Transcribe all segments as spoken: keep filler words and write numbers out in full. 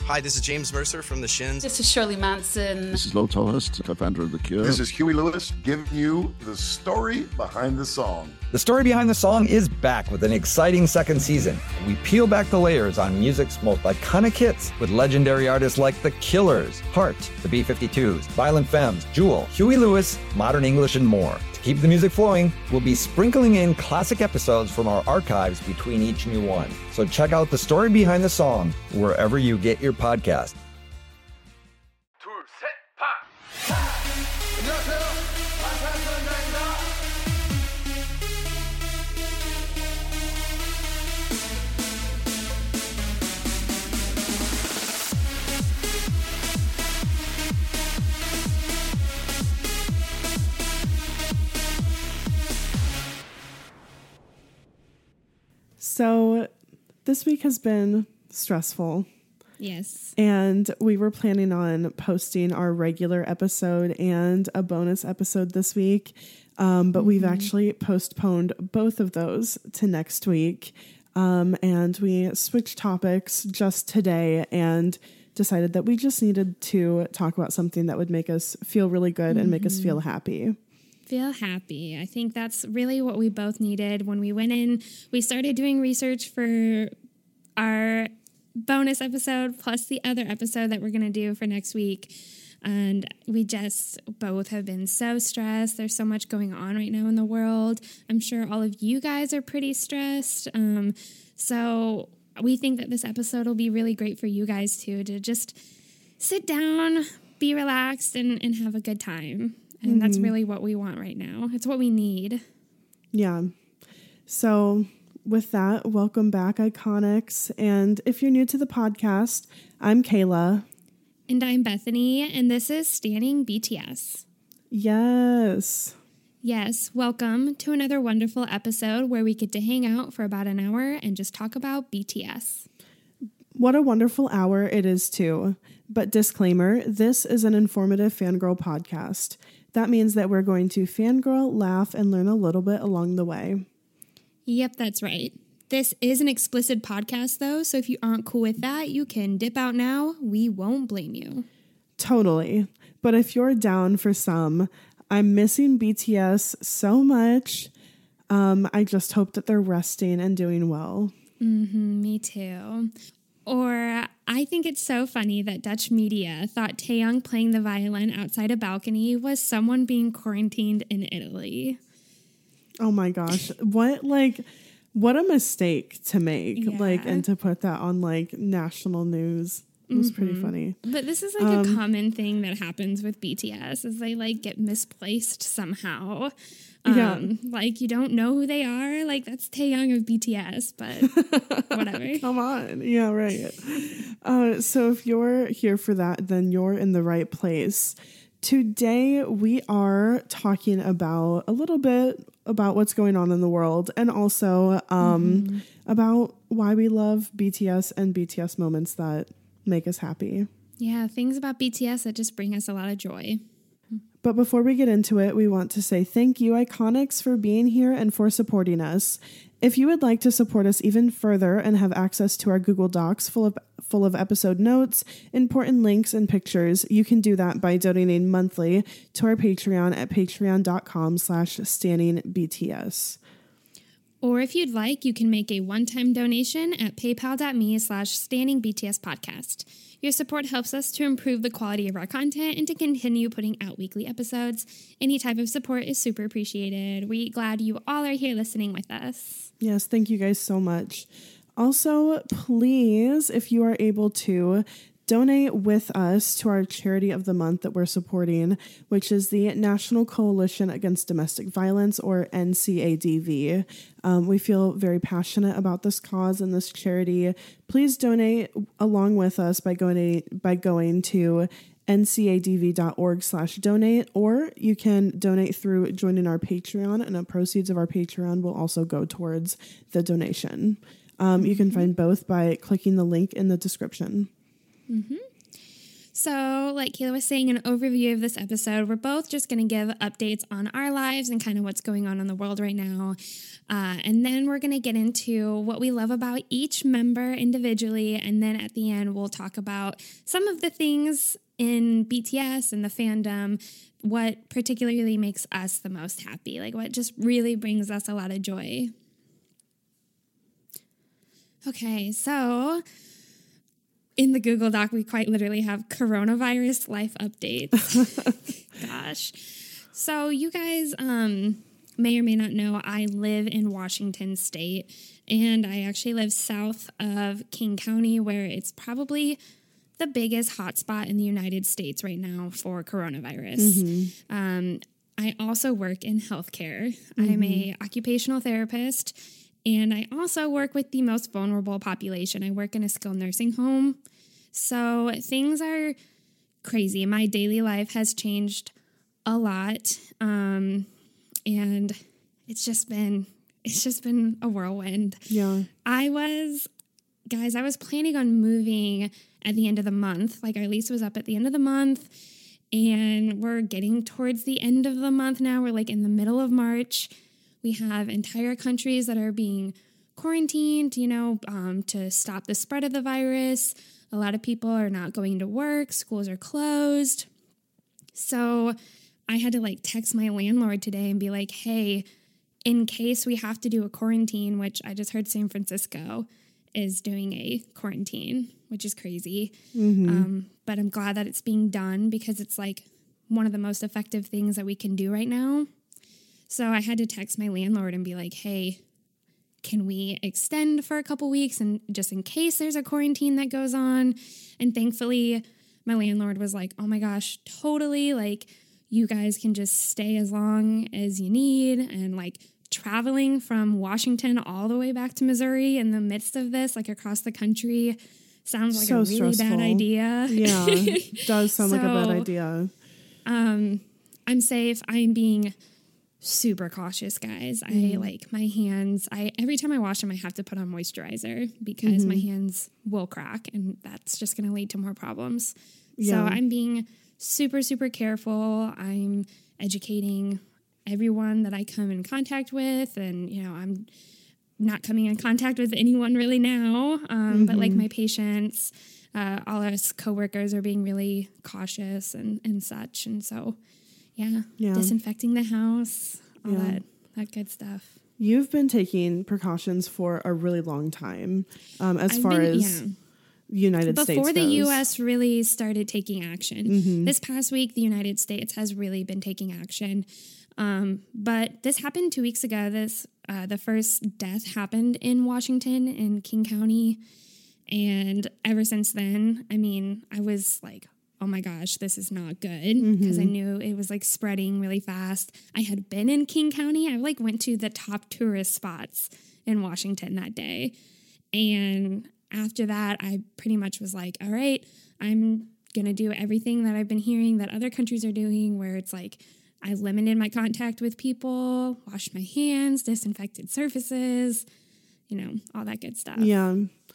Hi, this is James Mercer from The Shins. This is Shirley Manson. This is Lo Tolhurst, co-founder of The Cure. This is Huey Lewis giving you the story behind the song. The Story Behind the Song is back with an exciting second season. We peel back the layers on music's most iconic hits with legendary artists like The Killers, Heart, the B fifty-twos, Violent Femmes, Jewel, Huey Lewis, Modern English, and more. To keep the music flowing, we'll be sprinkling in classic episodes from our archives between each new one. So check out The Story Behind the Song wherever you get your podcast. So this week has been stressful. Yes. And we were planning on posting our regular episode and a bonus episode this week. Um, but mm-hmm. we've actually postponed both of those to next week. Um, and we switched topics just today and decided that we just needed to talk about something that would make us feel really good mm-hmm. and make us feel happy. Feel happy. I think that's really what we both needed. When we went in, we started doing research for our bonus episode plus the other episode that we're going to do for next week. And we just both have been so stressed. There's so much going on right now in the world. I'm sure all of you guys are pretty stressed. Um, so we think that this episode will be really great for you guys too, to just sit down, be relaxed, and, and have a good time. And mm-hmm. that's really what we want right now. It's what we need. Yeah. So with that, welcome back, Iconics. And if you're new to the podcast, I'm Kayla. And I'm Bethany. And this is Standing B T S. Yes. Yes. Welcome to another wonderful episode where we get to hang out for about an hour and just talk about B T S. What a wonderful hour it is too. But disclaimer, this is an informative fangirl podcast. That means that we're going to fangirl, laugh, and learn a little bit along the way. Yep, that's right. This is an explicit podcast, though, so if you aren't cool with that, you can dip out now. We won't blame you. Totally. But if you're down for some, I'm missing B T S so much. Um, I just hope that they're resting and doing well. Mm-hmm, me too. Or I think it's so funny that Dutch media thought Taeyong playing the violin outside a balcony was someone being quarantined in Italy. Oh my gosh. What, like, what a mistake to make, yeah. like, and to put that on, like, national news. It was mm-hmm. pretty funny. But this is, like, um, a common thing that happens with B T S, is they, like, get misplaced somehow. Um, yeah. Like, you don't know who they are. Like, that's Taeyong of B T S, but whatever. Come on. Yeah, right. Uh, so if you're here for that, then you're in the right place. Today, we are talking about a little bit about what's going on in the world and also um, mm-hmm. about why we love B T S and B T S moments that make us happy. Yeah, things about B T S that just bring us a lot of joy. But before we get into it, we want to say thank you, Iconics, for being here and for supporting us. If you would like to support us even further and have access to our Google Docs full of full of episode notes, important links, and pictures, you can do that by donating monthly to our Patreon at patreon.com slash standingbts. Or if you'd like, you can make a one-time donation at paypal.me slash standingbtspodcast. Your support helps us to improve the quality of our content and to continue putting out weekly episodes. Any type of support is super appreciated. We're glad you all are here listening with us. Yes, thank you guys so much. Also, please, if you are able to, donate with us to our charity of the month that we're supporting, which is the National Coalition Against Domestic Violence, or N C A D V. Um, we feel very passionate about this cause and this charity. Please donate along with us by going by going to ncadv.org slash donate, or you can donate through joining our Patreon, and the proceeds of our Patreon will also go towards the donation. Um, you can find both by clicking the link in the description. Mm-hmm. So, like Kayla was saying, an overview of this episode, we're both just going to give updates on our lives and kind of what's going on in the world right now. Uh, and then we're going to get into what we love about each member individually. And then at the end, we'll talk about some of the things in B T S and the fandom, what particularly makes us the most happy, like what just really brings us a lot of joy. Okay, so in the Google Doc, we quite literally have coronavirus life updates. Gosh. So you guys um, may or may not know, I live in Washington State, and I actually live south of King County, where it's probably the biggest hotspot in the United States right now for coronavirus. Mm-hmm. Um, I also work in healthcare. Mm-hmm. I'm a occupational therapist, and I also work with the most vulnerable population. I work in a skilled nursing home. So things are crazy. My daily life has changed a lot. Um, and it's just been, it's just been a whirlwind. Yeah. I was, guys, I was planning on moving at the end of the month. Like our lease was up at the end of the month, and we're getting towards the end of the month now. We're like in the middle of March. We have entire countries that are being quarantined, you know, um, to stop the spread of the virus. A lot of people are not going to work. Schools are closed. So I had to like text my landlord today and be like, hey, in case we have to do a quarantine, which I just heard San Francisco is doing a quarantine, which is crazy. Mm-hmm. Um, but I'm glad that it's being done because it's like one of the most effective things that we can do right now. So I had to text my landlord and be like, hey, can we extend for a couple weeks and just in case there's a quarantine that goes on? And thankfully, my landlord was like, oh my gosh, totally. Like, you guys can just stay as long as you need. And like traveling from Washington all the way back to Missouri in the midst of this, like across the country, sounds like so a really stressful. Bad idea. Yeah, it does sound so, like a bad idea. Um, I'm safe. I'm being super cautious, guys. Mm. I like my hands. I every time I wash them, I have to put on moisturizer because mm-hmm. my hands will crack, and that's just going to lead to more problems. Yeah. So I'm being super, super careful. I'm educating everyone that I come in contact with, and you know, I'm not coming in contact with anyone really now. Um, mm-hmm. But like my patients, uh, all us coworkers are being really cautious and and such, and so. Yeah, yeah, disinfecting the house, all yeah. that that good stuff. You've been taking precautions for a really long time, um, as I've far been, as yeah. United Before States goes. Before the U S really started taking action. Mm-hmm. This past week, the United States has really been taking action. Um, but this happened two weeks ago. This uh, the first death happened in Washington, in King County. And ever since then, I mean, I was like, oh my gosh, this is not good, because mm-hmm. I knew it was like spreading really fast. I had been in King County. I like went to the top tourist spots in Washington that day. And after that, I pretty much was like, all right, I'm going to do everything that I've been hearing that other countries are doing, where it's like I limited my contact with people, washed my hands, disinfected surfaces, you know, all that good stuff. Yeah.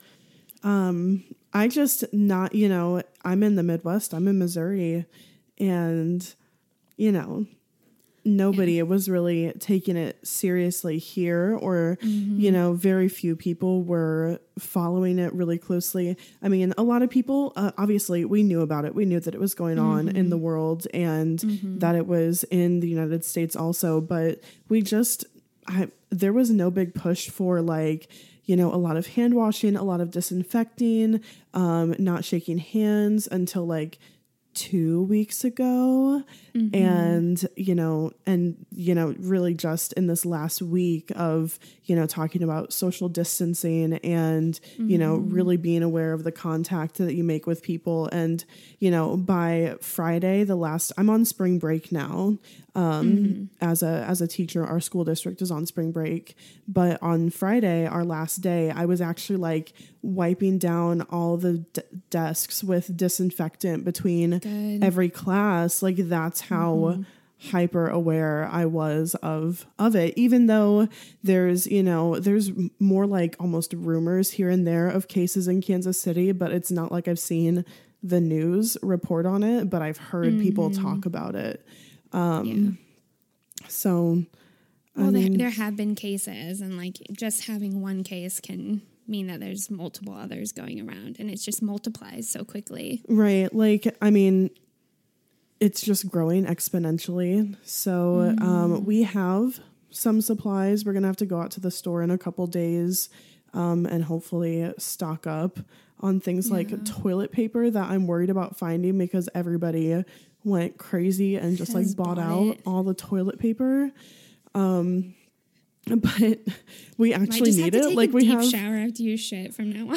Um, I just not, you know, I'm in the Midwest, I'm in Missouri, and, you know, nobody yeah. was really taking it seriously here, or, mm-hmm. you know, very few people were following it really closely. I mean, a lot of people, uh, obviously we knew about it. We knew that it was going mm-hmm. on in the world, and mm-hmm. that it was in the United States also, but we just, I, there was no big push for like, you know, a lot of hand washing, a lot of disinfecting, um, not shaking hands until like two weeks ago. Mm-hmm. And, you know, and, you know, really just in this last week of, you know, talking about social distancing and, mm-hmm. you know, really being aware of the contact that you make with people. And, you know, by Friday, the last, I'm on spring break now. Um, mm-hmm. as a, as a teacher, our school district is on spring break, but on Friday, our last day, I was actually like wiping down all the d- desks with disinfectant between Good. every class. Like that's how mm-hmm. hyper aware I was of of it, even though there's, you know, there's more like almost rumors here and there of cases in Kansas City, but it's not like I've seen the news report on it, but I've heard mm-hmm. people talk about it. Um, yeah. So, well, I mean, there, there have been cases, and like just having one case can mean that there's multiple others going around, and it just multiplies so quickly. Right. Like, I mean, it's just growing exponentially. So, mm. um, we have some supplies. We're going to have to go out to the store in a couple days, um, and hopefully stock up on things yeah. like toilet paper that I'm worried about finding because everybody went crazy and just Has like bought, bought out it. all the toilet paper. Um, but we actually need it. Like a we deep have shower after you shit from now on.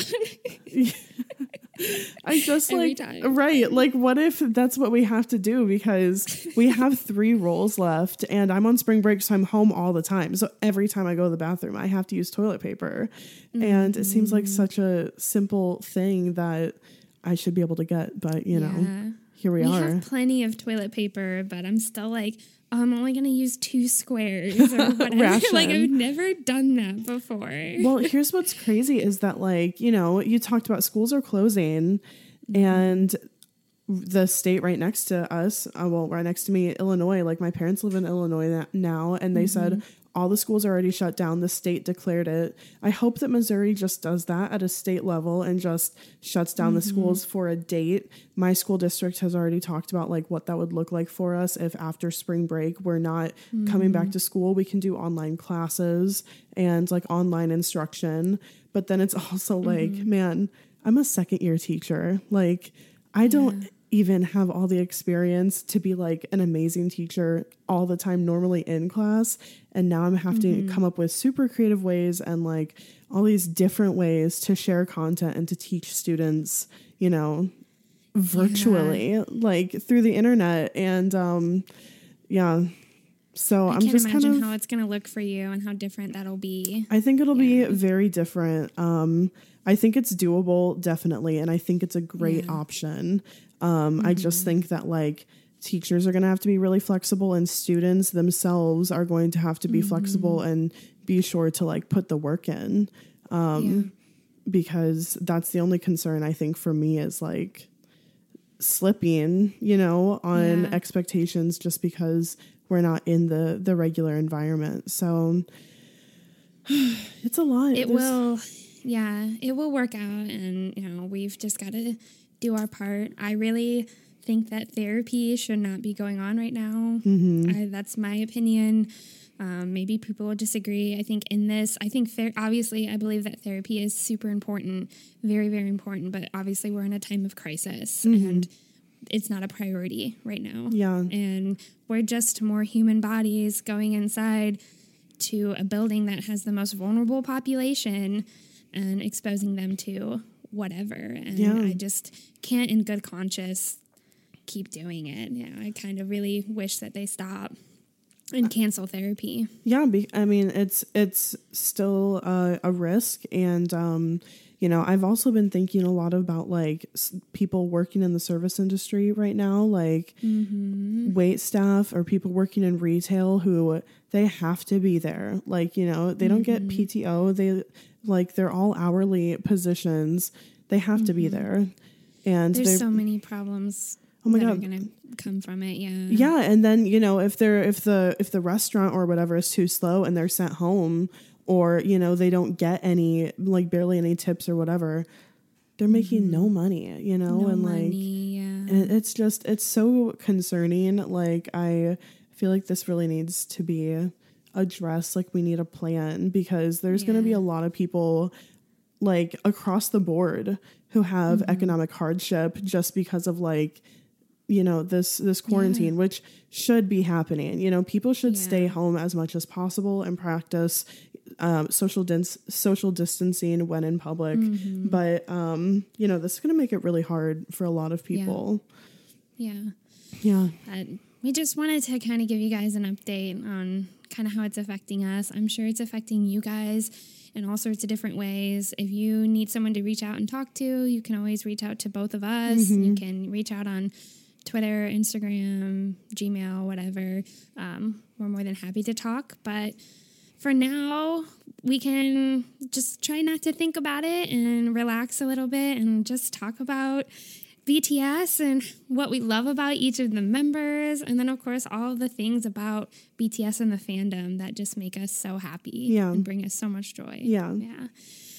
I just Every like time. right. Like, what if that's what we have to do? Because we have three rolls left, and I'm on spring break, so I'm home all the time. So every time I go to the bathroom, I have to use toilet paper, mm-hmm. and it seems like such a simple thing that I should be able to get. But you yeah. know, here we, we are. We have plenty of toilet paper, but I'm still like, oh, I'm only going to use two squares or whatever. Like, I've never done that before. Well, here's what's crazy is that, like, you know, you talked about schools are closing mm-hmm. and the state right next to us, uh, well, right next to me, Illinois, like my parents live in Illinois now, and they mm-hmm. said all the schools are already shut down. The state declared it. I hope that Missouri just does that at a state level and just shuts down mm-hmm. the schools for a date. My school district has already talked about like what that would look like for us if after spring break we're not mm-hmm. coming back to school. We can do online classes and like online instruction. But then it's also like, mm-hmm. man, I'm a second year teacher. Like I don't yeah. even have all the experience to be like an amazing teacher all the time normally in class, and now I'm having mm-hmm. to come up with super creative ways and like all these different ways to share content and to teach students, you know, virtually yeah. like through the internet. And um yeah so I I'm can't just imagine kind of how it's gonna look for you and how different that'll be. I think it'll yeah. be very different. um I think it's doable, definitely, and I think it's a great yeah. option. Um, mm-hmm. I just think that like teachers are going to have to be really flexible, and students themselves are going to have to be mm-hmm. flexible and be sure to like put the work in. Um, yeah. Because that's the only concern I think for me is like slipping, you know, on yeah. expectations just because we're not in the, the regular environment. So it's a lot. It There's, will, yeah, it will work out. And, you know, we've just got to do our part. I really think that therapy should not be going on right now. Mm-hmm. I, that's my opinion. Um, maybe people will disagree. I think in this, I think ther- obviously I believe that therapy is super important, very, very important. But obviously we're in a time of crisis mm-hmm. and it's not a priority right now. Yeah. And we're just more human bodies going inside to a building that has the most vulnerable population and exposing them to whatever. And yeah. I just can't in good conscience keep doing it. Yeah, I kind of really wish that they stop and cancel therapy. Yeah, be, I mean, it's it's still uh, a risk. And, um, you know, I've also been thinking a lot about, like, s- people working in the service industry right now, like mm-hmm. wait staff or people working in retail who they have to be there. Like, you know, they mm-hmm. don't get P T O. They, like, they're all hourly positions. They have mm-hmm. to be there. And there's so many problems oh my that God. are going to come from it. Yeah. Yeah. And then, you know, if they're, if the, if the restaurant or whatever is too slow and they're sent home, or, you know, they don't get any, like barely any tips or whatever, they're making mm-hmm. no money, you know, no and money, like, yeah. and it's just, it's so concerning. Like, I feel like this really needs to be addressed. Like, we need a plan, because there's yeah. going to be a lot of people like across the board who have mm-hmm. economic hardship just because of like, you know, this, this quarantine, yeah. which should be happening. You know, people should yeah. stay home as much as possible and practice um, social dins- social distancing when in public. Mm-hmm. But, um, you know, this is going to make it really hard for a lot of people. Yeah. Yeah. yeah. Uh, we just wanted to kind of give you guys an update on kind of how it's affecting us. I'm sure it's affecting you guys in all sorts of different ways. If you need someone to reach out and talk to, you can always reach out to both of us. Mm-hmm. You can reach out on Twitter, Instagram, Gmail, whatever. Um, we're more than happy to talk. But for now, we can just try not to think about it and relax a little bit and just talk about B T S and what we love about each of the members. And then, of course, all the things about B T S and the fandom that just make us so happy Yeah. and bring us so much joy. Yeah. Yeah.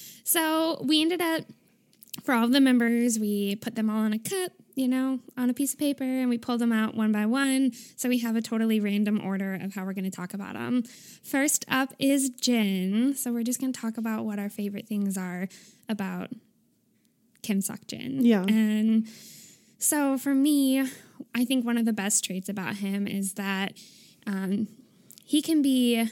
So we ended up, for all of the members, we put them all in a cup, you know, on a piece of paper, and we pulled them out one by one. So we have a totally random order of how we're going to talk about them. First up is Jin. So we're just going to talk about what our favorite things are about Kim Seok-jin. Yeah. And so for me, I think one of the best traits about him is that um, he can be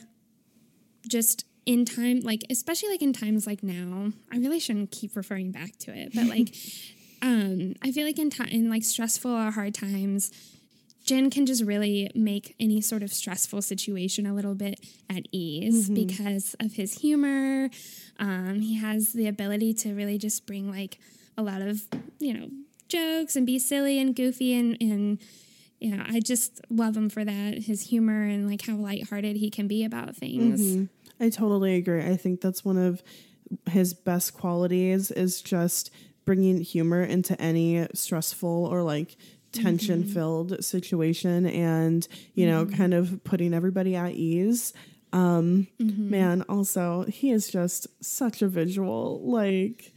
just in time, like, especially like in times like now, I really shouldn't keep referring back to it, but like, um, I feel like in time, in like stressful or hard times, Jin can just really make any sort of stressful situation a little bit at ease mm-hmm. because of his humor. Um, he has the ability to really just bring like a lot of, you know, jokes and be silly and goofy and, and you know, I just love him for that, his humor and like how lighthearted he can be about things. Mm-hmm. I totally agree. I think that's one of his best qualities is just bringing humor into any stressful or like tension-filled mm-hmm. situation and, you know, mm-hmm. kind of putting everybody at ease. Um, mm-hmm. Man, also, he is just such a visual, like,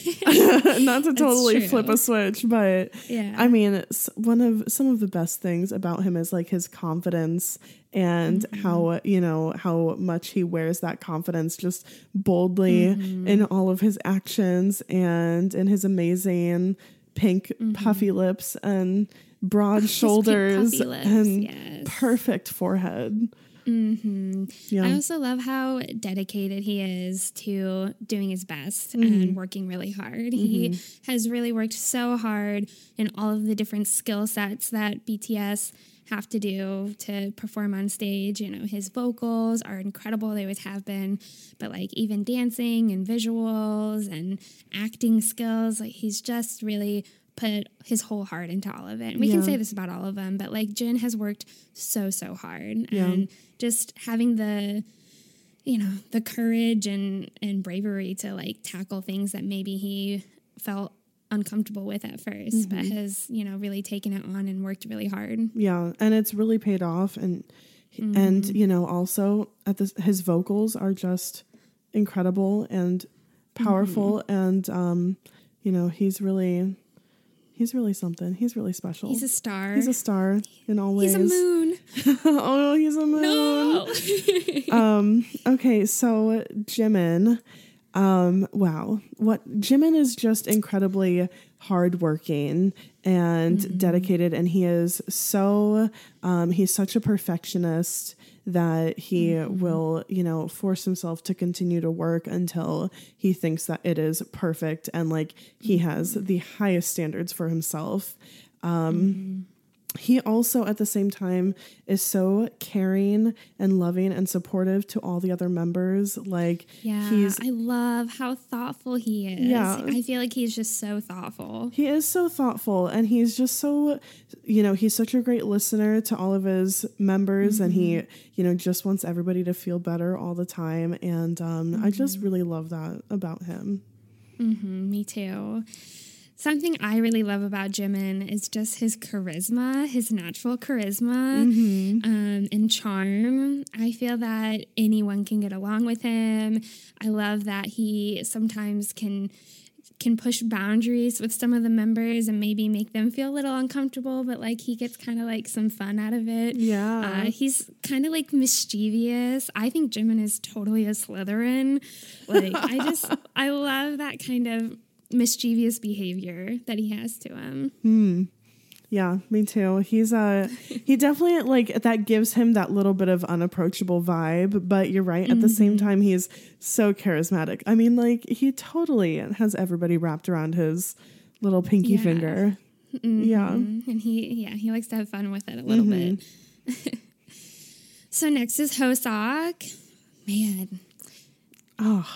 not to totally flip a switch, but yeah. I mean, one of some of the best things about him is like his confidence and mm-hmm. how, you know, how much he wears that confidence just boldly mm-hmm. in all of his actions and in his amazing pink mm-hmm. puffy lips and broad shoulders lips, and yes. perfect forehead. Mm-hmm. Yeah. I also love how dedicated he is to doing his best mm-hmm. and working really hard. Mm-hmm. He has really worked so hard in all of the different skill sets that B T S have to do to perform on stage. You know, his vocals are incredible. They always have been. But like even dancing and visuals and acting skills, like he's just really put his whole heart into all of it. And we yeah. can say this about all of them, but like Jin has worked so, so hard. Yeah. And just having the, you know, the courage and, and bravery to like tackle things that maybe he felt uncomfortable with at first, mm-hmm. but has, you know, really taken it on and worked really hard. Yeah. And it's really paid off. And, mm-hmm. and, you know, also at this, his vocals are just incredible and powerful. Mm-hmm. And, um, you know, he's really, He's really something. He's really special. He's a star. He's a star in all ways. He's a moon. Oh, he's a moon. No. um, okay, so Jimin. Um, wow. What Jimin is just incredibly hardworking and mm-hmm. dedicated, and he is so um, he's such a perfectionist that he mm-hmm. will, you know, force himself to continue to work until he thinks that it is perfect and like he mm-hmm. has the highest standards for himself. Um, mm-hmm. He also, at the same time, is so caring and loving and supportive to all the other members. Like, yeah, he's, I love how thoughtful he is. Yeah. I feel like he's just so thoughtful. He is so thoughtful, and he's just so, you know, he's such a great listener to all of his members, mm-hmm. and he, you know, just wants everybody to feel better all the time. And um, mm-hmm. I just really love that about him. Mm-hmm, me too. Something I really love about Jimin is just his charisma, his natural charisma mm-hmm. um, and charm. I feel that anyone can get along with him. I love that he sometimes can can push boundaries with some of the members and maybe make them feel a little uncomfortable, but like he gets kind of like some fun out of it. Yeah. Uh, he's kind of like mischievous. I think Jimin is totally a Slytherin. Like I just, I love that kind of mischievous behavior that he has to him. Hmm. Yeah, me too. He's uh he definitely like that gives him that little bit of unapproachable vibe, but you're right. At mm-hmm. the same time, he's so charismatic. I mean, like he totally has everybody wrapped around his little pinky yeah. finger. Mm-hmm. Yeah. And he yeah, he likes to have fun with it a little mm-hmm. bit. So next is Hoseok. Man. Oh.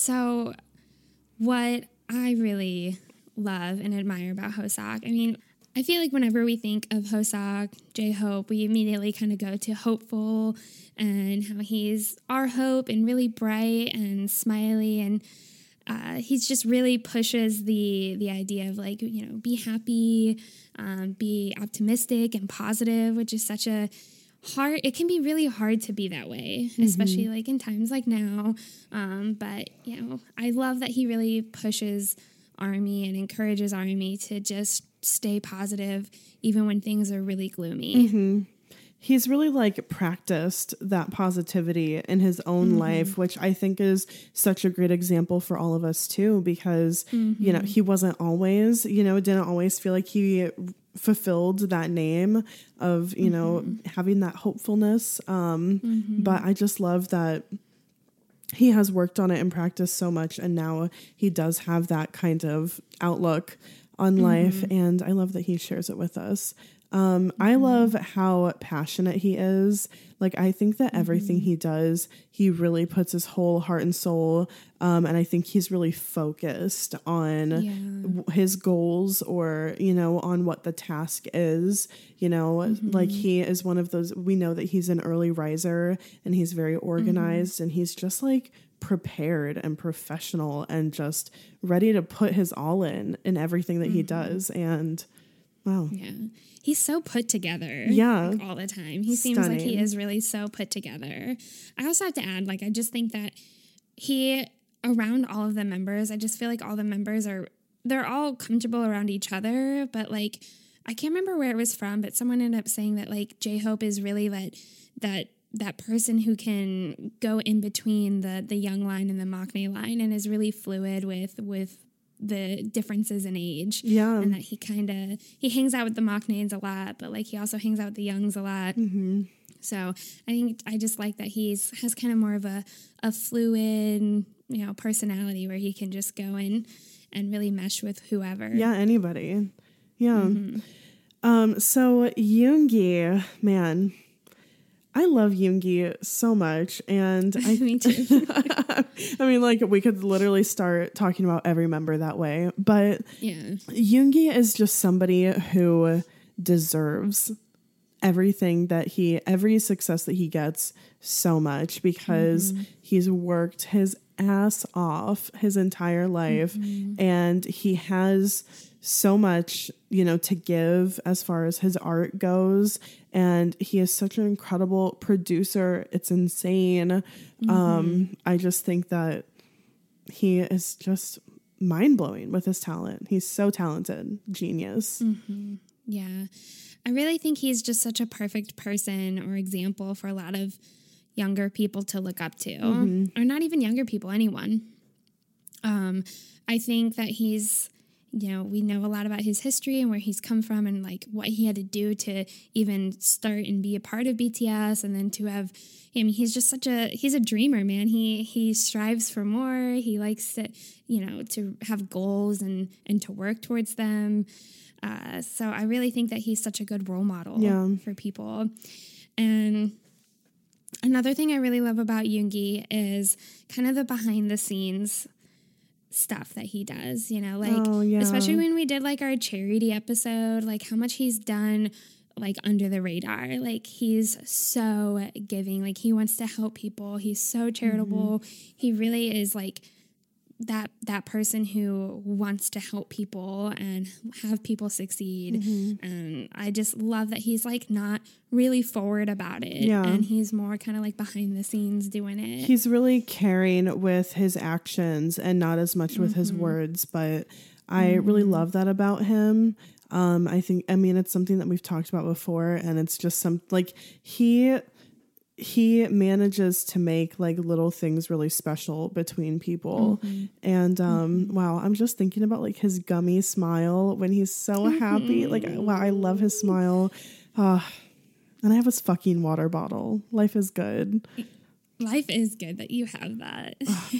So what I really love and admire about Hoseok, I mean, I feel like whenever we think of Hoseok, J-Hope, we immediately kind of go to hopeful and how he's our hope and really bright and smiley, and uh, he's just really pushes the the idea of like, you know, be happy, um, be optimistic and positive, which is such a hard, it can be really hard to be that way, mm-hmm. especially like in times like now. Um, but, you know, I love that he really pushes Army and encourages Army to just stay positive even when things are really gloomy. Mm-hmm. He's really like practiced that positivity in his own mm-hmm. life, which I think is such a great example for all of us too, because, mm-hmm. you know, he wasn't always, you know, didn't always feel like he fulfilled that name of, you mm-hmm. know, having that hopefulness. Um, mm-hmm. But I just love that he has worked on it and practiced so much, and now he does have that kind of outlook on life, mm-hmm. and I love that he shares it with us. Um, mm-hmm. I love how passionate he is. Like, I think that everything mm-hmm. he does, he really puts his whole heart and soul, um, and I think he's really focused on yeah. his goals, or, you know, on what the task is, you know, mm-hmm. like he is one of those, we know that he's an early riser, and he's very organized, mm-hmm. and he's just like prepared and professional and just ready to put his all in in everything that mm-hmm. he does. And wow. Yeah. He's so put together. Yeah. Like, all the time. He Stunning. Seems like he is really so put together. I also have to add, like, I just think that he, around all of the members, I just feel like all the members are, they're all comfortable around each other, but like, I can't remember where it was from, but someone ended up saying that like J-Hope is really that, that, that person who can go in between the the young line and the Maknae line and is really fluid with with the differences in age. Yeah. And that he kind of, he hangs out with the Maknaes a lot, but like he also hangs out with the youngs a lot. Mm-hmm. So I think I just like that he's has kind of more of a, a fluid, you know, personality where he can just go in and really mesh with whoever. Yeah, anybody. Yeah. Mm-hmm. Um, so Yoongi, man, I love Yoongi so much, and I Me too. I mean, like, we could literally start talking about every member that way, but yeah, Yoongi is just somebody who deserves everything that he, every success that he gets so much, because mm-hmm. he's worked his ass off his entire life, mm-hmm. and he has so much, you know, to give as far as his art goes. And he is such an incredible producer. It's insane. Mm-hmm. Um, I just think that he is just mind blowing with his talent. He's so talented. Genius. Mm-hmm. Yeah. I really think he's just such a perfect person or example for a lot of younger people to look up to, mm-hmm. or not even younger people, anyone. Um, I think that he's, you know, we know a lot about his history and where he's come from and like what he had to do to even start and be a part of B T S, and then to have, I mean, he's just such a, he's a dreamer, man. He, he strives for more. He likes to, you know, to have goals and, and to work towards them. Uh, so I really think that he's such a good role model yeah. for people. And another thing I really love about Yoongi is kind of the behind the scenes stuff that he does, you know, like, oh, yeah. especially when we did like our charity episode, like how much he's done like under the radar. Like he's so giving, like he wants to help people. He's so charitable. Mm-hmm. He really is like that that person who wants to help people and have people succeed. Mm-hmm. And I just love that he's like not really forward about it. Yeah. And he's more kind of like behind the scenes doing it. He's really caring with his actions and not as much with mm-hmm. his words, but I mm-hmm. really love that about him. Um, I think, I mean, it's something that we've talked about before, and it's just some, like, he... he manages to make like little things really special between people. Mm-hmm. And um mm-hmm. wow, I'm just thinking about like his gummy smile when he's so mm-hmm. happy. Like, wow, I love his smile. Uh, and I have his fucking water bottle. Life is good. Life is good that you have that.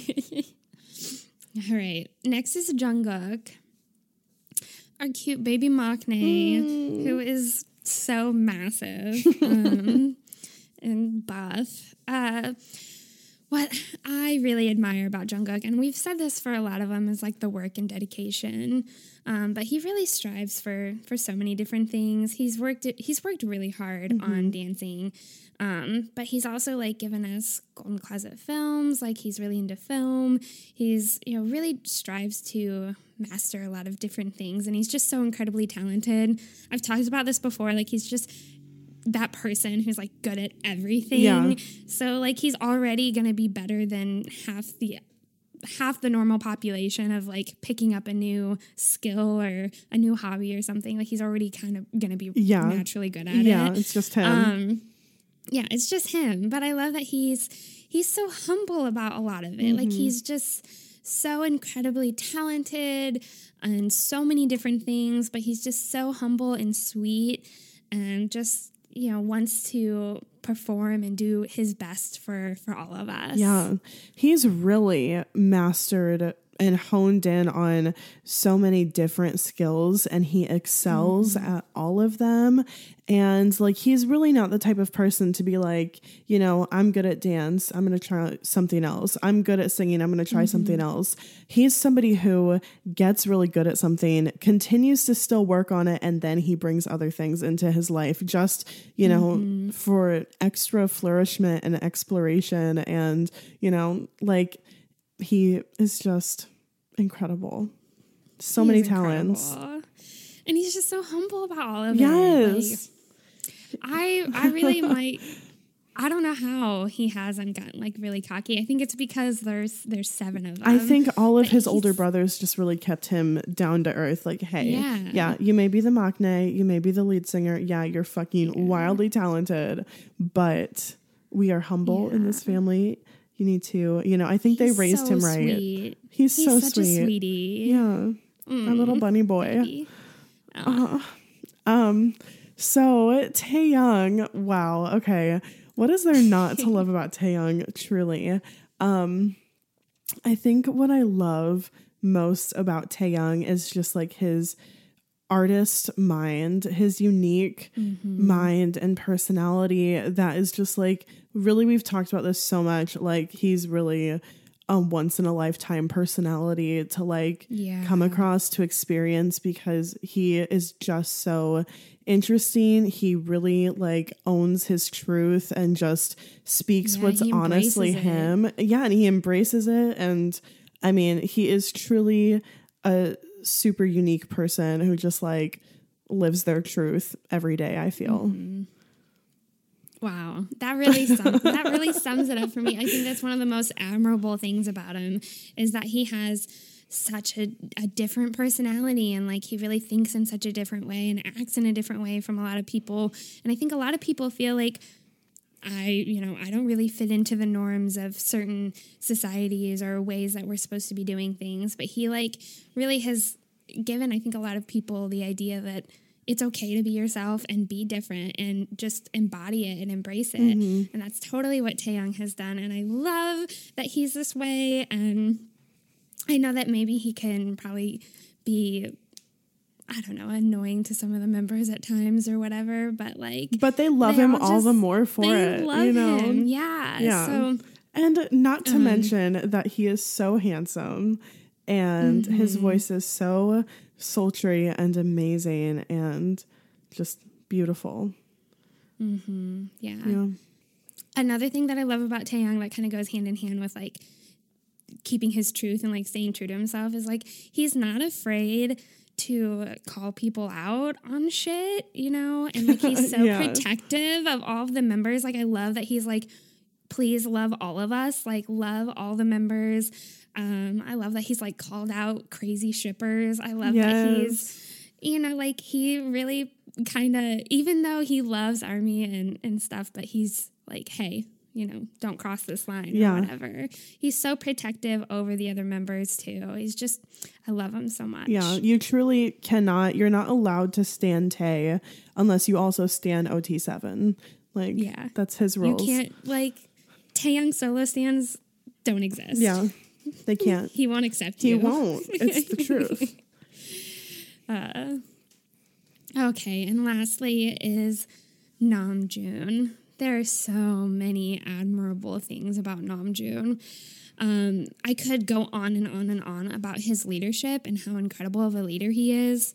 All right. Next is Jungkook, our cute baby Maknae, mm. who is so massive. Um and buff. Uh, what I really admire about Jungkook, and we've said this for a lot of them, is like the work and dedication. Um, but he really strives for for so many different things. He's worked he's worked really hard mm-hmm. on dancing, um, but he's also like given us Golden Closet Films. Like he's really into film. He's you know really strives to master a lot of different things, and he's just so incredibly talented. I've talked about this before. Like he's just that person who's like good at everything. Yeah. So like he's already gonna be better than half the half the normal population of like picking up a new skill or a new hobby or something. Like he's already kind of gonna be yeah. naturally good at yeah, it. Yeah, it's just him. Um, yeah, it's just him. But I love that he's he's so humble about a lot of it. Mm-hmm. Like he's just so incredibly talented and so many different things, but he's just so humble and sweet and just, you know, wants to perform and do his best for, for all of us. Yeah. He's really mastered and honed in on so many different skills, and he excels mm-hmm. at all of them. And like, he's really not the type of person to be like, you know, I'm good at dance, I'm going to try something else. I'm good at singing, I'm going to try mm-hmm. something else. He's somebody who gets really good at something, continues to still work on it, and then he brings other things into his life just, you know, mm-hmm. for extra flourishment and exploration. And, you know, like, he is just incredible. So he many talents. Incredible. And he's just so humble about all of yes. it. Like, I I really like I don't know how he hasn't gotten like really cocky. I think it's because there's there's seven of them. I think all of his older brothers just really kept him down to earth. Like, hey, yeah, yeah you may be the maknae, you may be the lead singer. Yeah, you're fucking yeah. wildly talented, but we are humble yeah. in this family. You need to, you know, I think He's they raised so him right. Sweet. He's, He's so such sweet. a sweetie. Yeah. Mm, Our little bunny boy. Oh. Uh, um, so Taehyung, wow. Okay. What is there not to love about Taehyung? Truly. Um, I think what I love most about Taehyung is just like his artist mind, his unique mm-hmm. mind and personality that is just like, really, we've talked about this so much. Like, he's really a once in a lifetime personality to like yeah. come across, to experience, because he is just so interesting. He really like owns his truth and just speaks yeah, what's honestly him. It. Yeah. And he embraces it. And I mean, he is truly a super unique person who just like lives their truth every day, I feel. Mm-hmm. Wow, that really sums, that really sums it up for me. I think that's one of the most admirable things about him is that he has such a, a different personality, and like he really thinks in such a different way and acts in a different way from a lot of people. And I think a lot of people feel like I, you know, I don't really fit into the norms of certain societies or ways that we're supposed to be doing things. But he like really has given, I think, a lot of people the idea that it's okay to be yourself and be different and just embody it and embrace it. Mm-hmm. And that's totally what Taehyung has done. And I love that he's this way. And I know that maybe he can probably be, I don't know, annoying to some of the members at times or whatever, but like, but they love they him all, all just, the more for they it. Love you know? him. Yeah. Yeah. So, and not to um, mention that he is so handsome and mm-hmm. his voice is so sultry and amazing and just beautiful. Mm-hmm. Yeah. yeah. Another thing that I love about Taehyung that kind of goes hand in hand with like keeping his truth and like staying true to himself is like he's not afraid to call people out on shit, you know, and like he's so yeah. protective of all of the members. Like I love that he's like, please love all of us, like love all the members. Um, I love that he's like called out crazy shippers. I love yes. that he's, you know, like he really kind of, even though he loves ARMY and, and stuff, but he's like, hey, you know, don't cross this line yeah. or whatever. He's so protective over the other members too. He's just, I love him so much. Yeah, you truly cannot, you're not allowed to stan Tae unless you also stan O T seven. Like, yeah. that's his rules. You can't, like, Taehyung solo stans don't exist. Yeah. They can't. He won't accept he you. He won't. It's the truth. Uh, okay, and lastly is Namjoon. there are so many admirable things about Namjoon. Um, I could go on and on and on about his leadership and how incredible of a leader he is.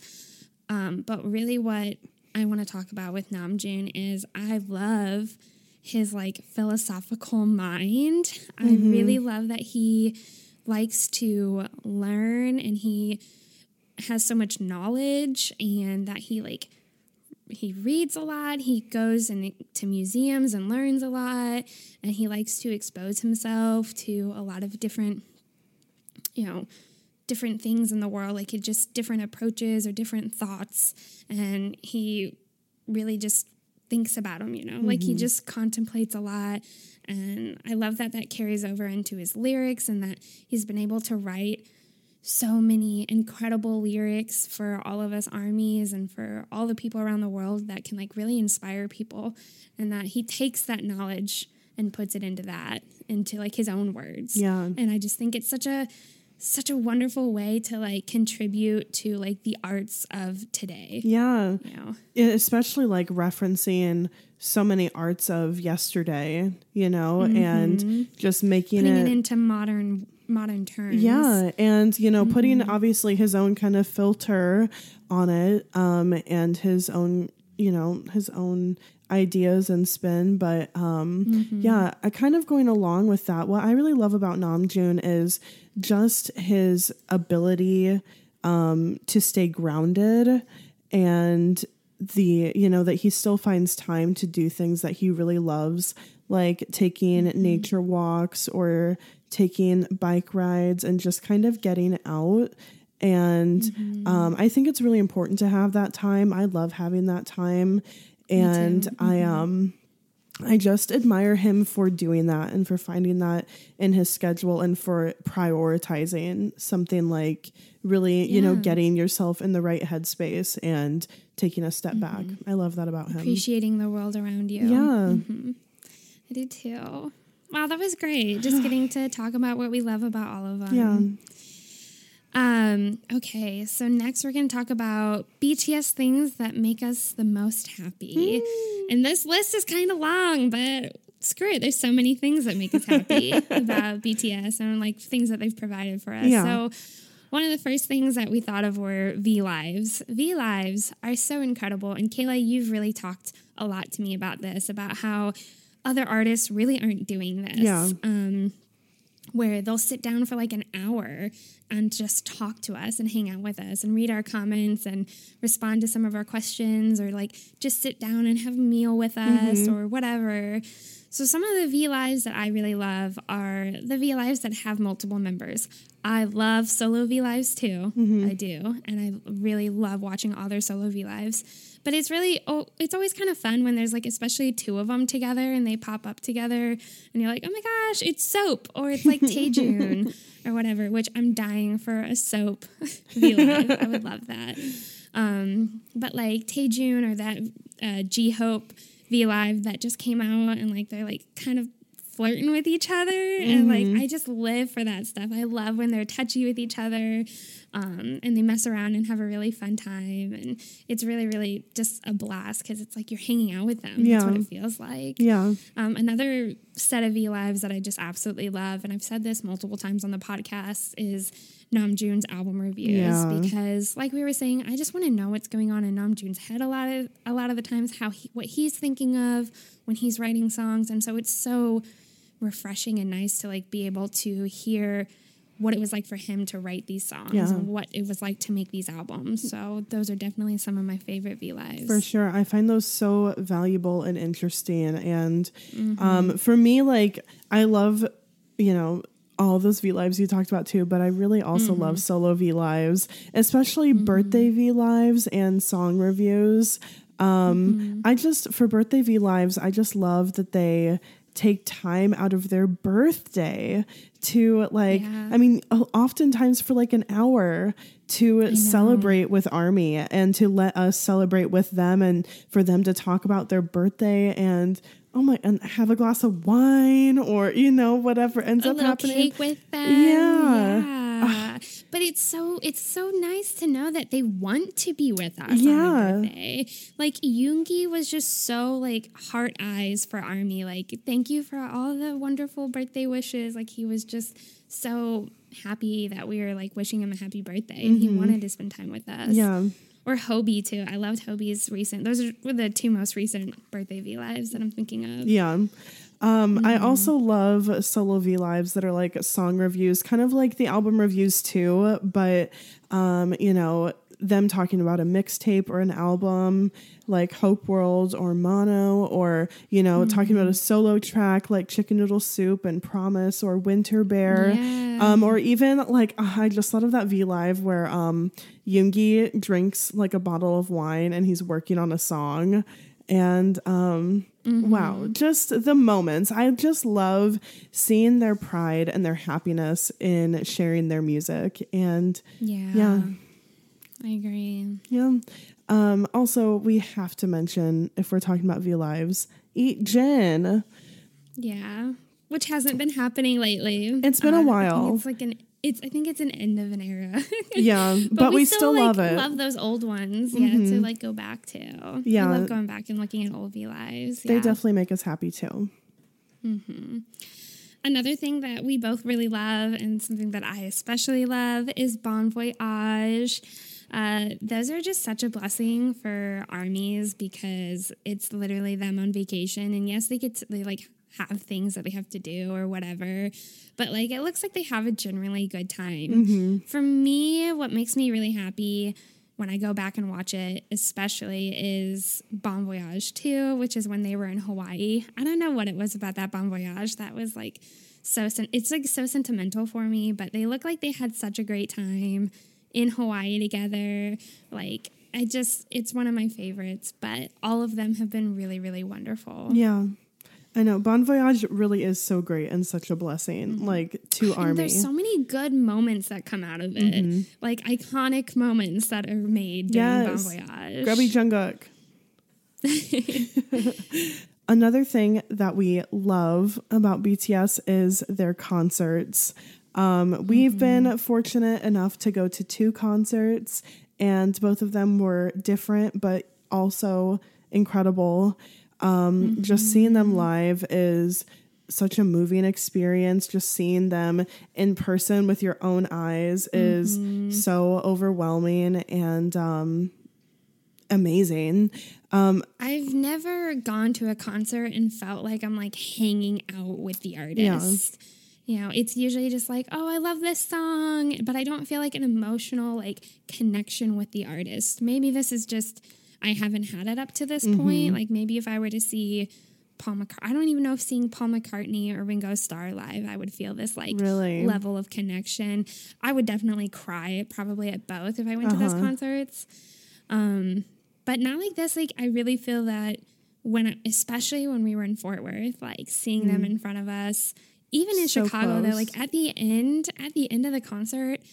Um, but really what I want to talk about with Namjoon is I love his like philosophical mind. Mm-hmm. I really love that he likes to learn and he has so much knowledge, and that he like he reads a lot. He goes in, to museums and learns a lot, and he likes to expose himself to a lot of different, you know, different things in the world, like just different approaches or different thoughts. And he really just thinks about them, you know, mm-hmm. like he just contemplates a lot. And I love that that carries over into his lyrics, and that he's been able to write so many incredible lyrics for all of us armies and for all the people around the world that can like really inspire people, and that he takes that knowledge and puts it into that, into like his own words. Yeah. And I just think it's such a such a wonderful way to like contribute to like the arts of today. Yeah. You know? Especially like referencing so many arts of yesterday, you know, mm-hmm. and just making Putting it, it into modern modern terms. Yeah. And, you know, mm-hmm. putting obviously his own kind of filter on it, um, and his own, you know, his own ideas and spin. But um, mm-hmm. yeah, I kind of going along with that. What I really love about Namjoon is just his ability um, to stay grounded, and the, you know, that he still finds time to do things that he really loves, like taking mm-hmm. nature walks or taking bike rides and just kind of getting out. And mm-hmm. um, I think it's really important to have that time. I love having that time. And mm-hmm. I um I just admire him for doing that and for finding that in his schedule and for prioritizing something like really, yeah. you know, getting yourself in the right headspace and taking a step mm-hmm. back. I love that about him. Appreciating the world around you. Yeah. Mm-hmm. I do too. Wow, that was great. Just getting to talk about what we love about all of them. Yeah. Um, okay, so next we're going to talk about B T S things that make us the most happy. Mm. And this list is kind of long, but screw it. There's so many things that make us happy about B T S and like things that they've provided for us. Yeah. So one of the first things that we thought of were V-Lives. V-Lives are so incredible. And Kayla, you've really talked a lot to me about this, about how other artists really aren't doing this. Yeah. Um, where they'll sit down for like an hour and just talk to us and hang out with us and read our comments and respond to some of our questions, or like just sit down and have a meal with us mm-hmm. or whatever. So some of the V-Lives that I really love are the V-Lives that have multiple members. I love solo V-Lives too. Mm-hmm. I do. And I really love watching all their solo V-Lives. But it's really, oh, it's always kind of fun when there's like especially two of them together and they pop up together and you're like, oh my gosh, it's Soap, or it's like Taejoon or whatever, which I'm dying for a Soap V-Live. I would love that. Um, but like Taejoon or that uh, J-Hope V-Live that just came out, and like they're like kind of flirting with each other. Mm-hmm. And like I just live for that stuff. I love when they're touchy with each other. Um, and they mess around and have a really fun time. And it's really, really just a blast because it's like you're hanging out with them. Yeah. That's what it feels like. Yeah. Um, another set of V-Lives that I just absolutely love, and I've said this multiple times on the podcast, is Namjoon's album reviews. Yeah. Because like we were saying, I just want to know what's going on in Namjoon's head a lot of a lot of the times, how he, what he's thinking of when he's writing songs. And so it's so refreshing and nice to like be able to hear what it was like for him to write these songs yeah. and what it was like to make these albums. So those are definitely some of my favorite V-Lives. For sure. I find those so valuable and interesting. And mm-hmm. um, for me, like, I love, you know, all those V-Lives you talked about too, but I really also mm-hmm. love solo V-Lives, especially mm-hmm. birthday V-Lives and song reviews. Um, mm-hmm. I just, for birthday V-Lives, I just love that they take time out of their birthday to like, yeah. I mean, oftentimes for like an hour to celebrate with ARMY and to let us celebrate with them and for them to talk about their birthday and, oh my, and have a glass of wine or, you know, whatever ends a up little happening. Cake with them. Yeah. yeah. Yeah. But it's so it's so nice to know that they want to be with us Yeah. on my birthday. Like Yoongi was just so like heart eyes for Army. Like, thank you for all the wonderful birthday wishes. Like he was just so happy that we were like wishing him a happy birthday and Mm-hmm. he wanted to spend time with us. Yeah. Or Hobie too. I loved Hobie's recent. Those are the two most recent birthday V lives that I'm thinking of. Yeah. Um, I also love solo V lives that are like song reviews, kind of like the album reviews too, but um, you know, them talking about a mixtape or an album like Hope World or Mono, or, you know, mm-hmm. talking about a solo track like Chicken Noodle Soup and Promise or Winter Bear. Yeah. Um, or even like, uh, I just thought of that V Live where um, Yoongi drinks like a bottle of wine and he's working on a song. And um, mm-hmm. wow, just the moments. I just love seeing their pride and their happiness in sharing their music. And yeah. yeah. I agree. Yeah. Um, also, we have to mention, if we're talking about V Lives, Eat Jen. Yeah. Which hasn't been happening lately. It's been uh, a while. I think it's like an it's I think it's an end of an era. Yeah, but, but we, we still, still like, love it. Love those old ones. Yeah, Mm-hmm. to like go back to. Yeah. I love going back and looking at old V Lives. They Yeah. definitely make us happy too. Mm-hmm. Another thing that we both really love, and something that I especially love, is Bon Voyage. Uh, those are just such a blessing for armies because it's literally them on vacation. And yes, they get to, they like have things that they have to do or whatever, but like it looks like they have a generally good time. Mm-hmm. For me, what makes me really happy when I go back and watch it, especially, is Bon Voyage two, which is when they were in Hawaii. I don't know what it was about that Bon Voyage that was like so sen- it's like so sentimental for me, but they look like they had such a great time in Hawaii together. Like, I just, it's one of my favorites, but all of them have been really, really wonderful. Yeah. I know. Bon Voyage really is so great and such a blessing, mm-hmm. like, to and Army. There's so many good moments that come out of it. Mm-hmm. Like, iconic moments that are made during yes. Bon Voyage. Grubby Jungkook. Another thing that we love about B T S is their concerts. Um, we've mm-hmm. been fortunate enough to go to two concerts, and both of them were different, but also incredible. Um, mm-hmm. Just seeing them live is such a moving experience. Just seeing them in person with your own eyes is mm-hmm. so overwhelming and um, amazing. Um, I've never gone to a concert and felt like I'm like hanging out with the artist. Yeah. You know, it's usually just like, oh, I love this song, but I don't feel like an emotional like connection with the artist. Maybe this is just, I haven't had it up to this mm-hmm. point. Like maybe if I were to see Paul McCartney, I don't even know if seeing Paul McCartney or Ringo Starr live, I would feel this like really? level of connection. I would definitely cry probably at both if I went uh-huh. to those concerts. Um, but not like this. Like I really feel that when, especially when we were in Fort Worth, like seeing mm. them in front of us, even in so Chicago, close. Though, like at the end, at the end of the concert,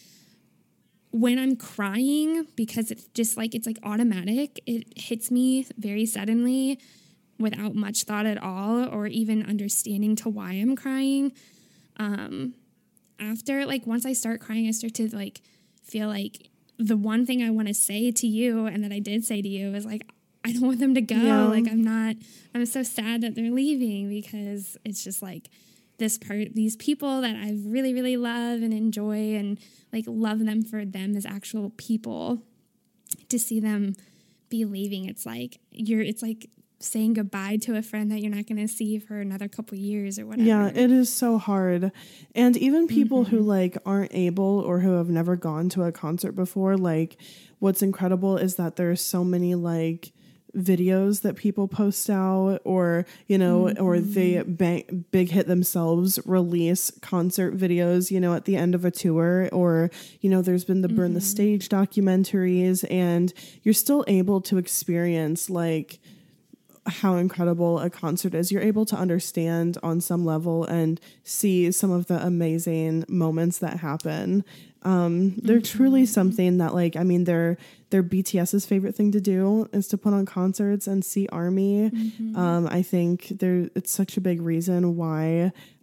when I'm crying, because it's just like, it's like automatic, it hits me very suddenly without much thought at all, or even understanding to why I'm crying. Um, after, like, once I start crying, I start to like feel like the one thing I want to say to you, and that I did say to you, is like, I don't want them to go. Yeah. Like, I'm not, I'm so sad that they're leaving, because it's just like, this part, these people that I really, really love and enjoy and like love them for them as actual people, to see them be leaving. It's like you're, it's like saying goodbye to a friend that you're not going to see for another couple years or whatever. Yeah, it is so hard. And even people mm-hmm. who like aren't able or who have never gone to a concert before, like what's incredible is that there's so many like videos that people post out, or you know mm-hmm. or they bang, big hit themselves release concert videos, you know, at the end of a tour, or you know there's been the Burn mm-hmm. the Stage documentaries, and you're still able to experience like how incredible a concert is. You're able to understand on some level and see some of the amazing moments that happen. Um, they're mm-hmm. truly something that, like, I mean, they're, they're BTS's favorite thing to do is to put on concerts and see Army. Mm-hmm. Um, I think there, it's such a big reason why,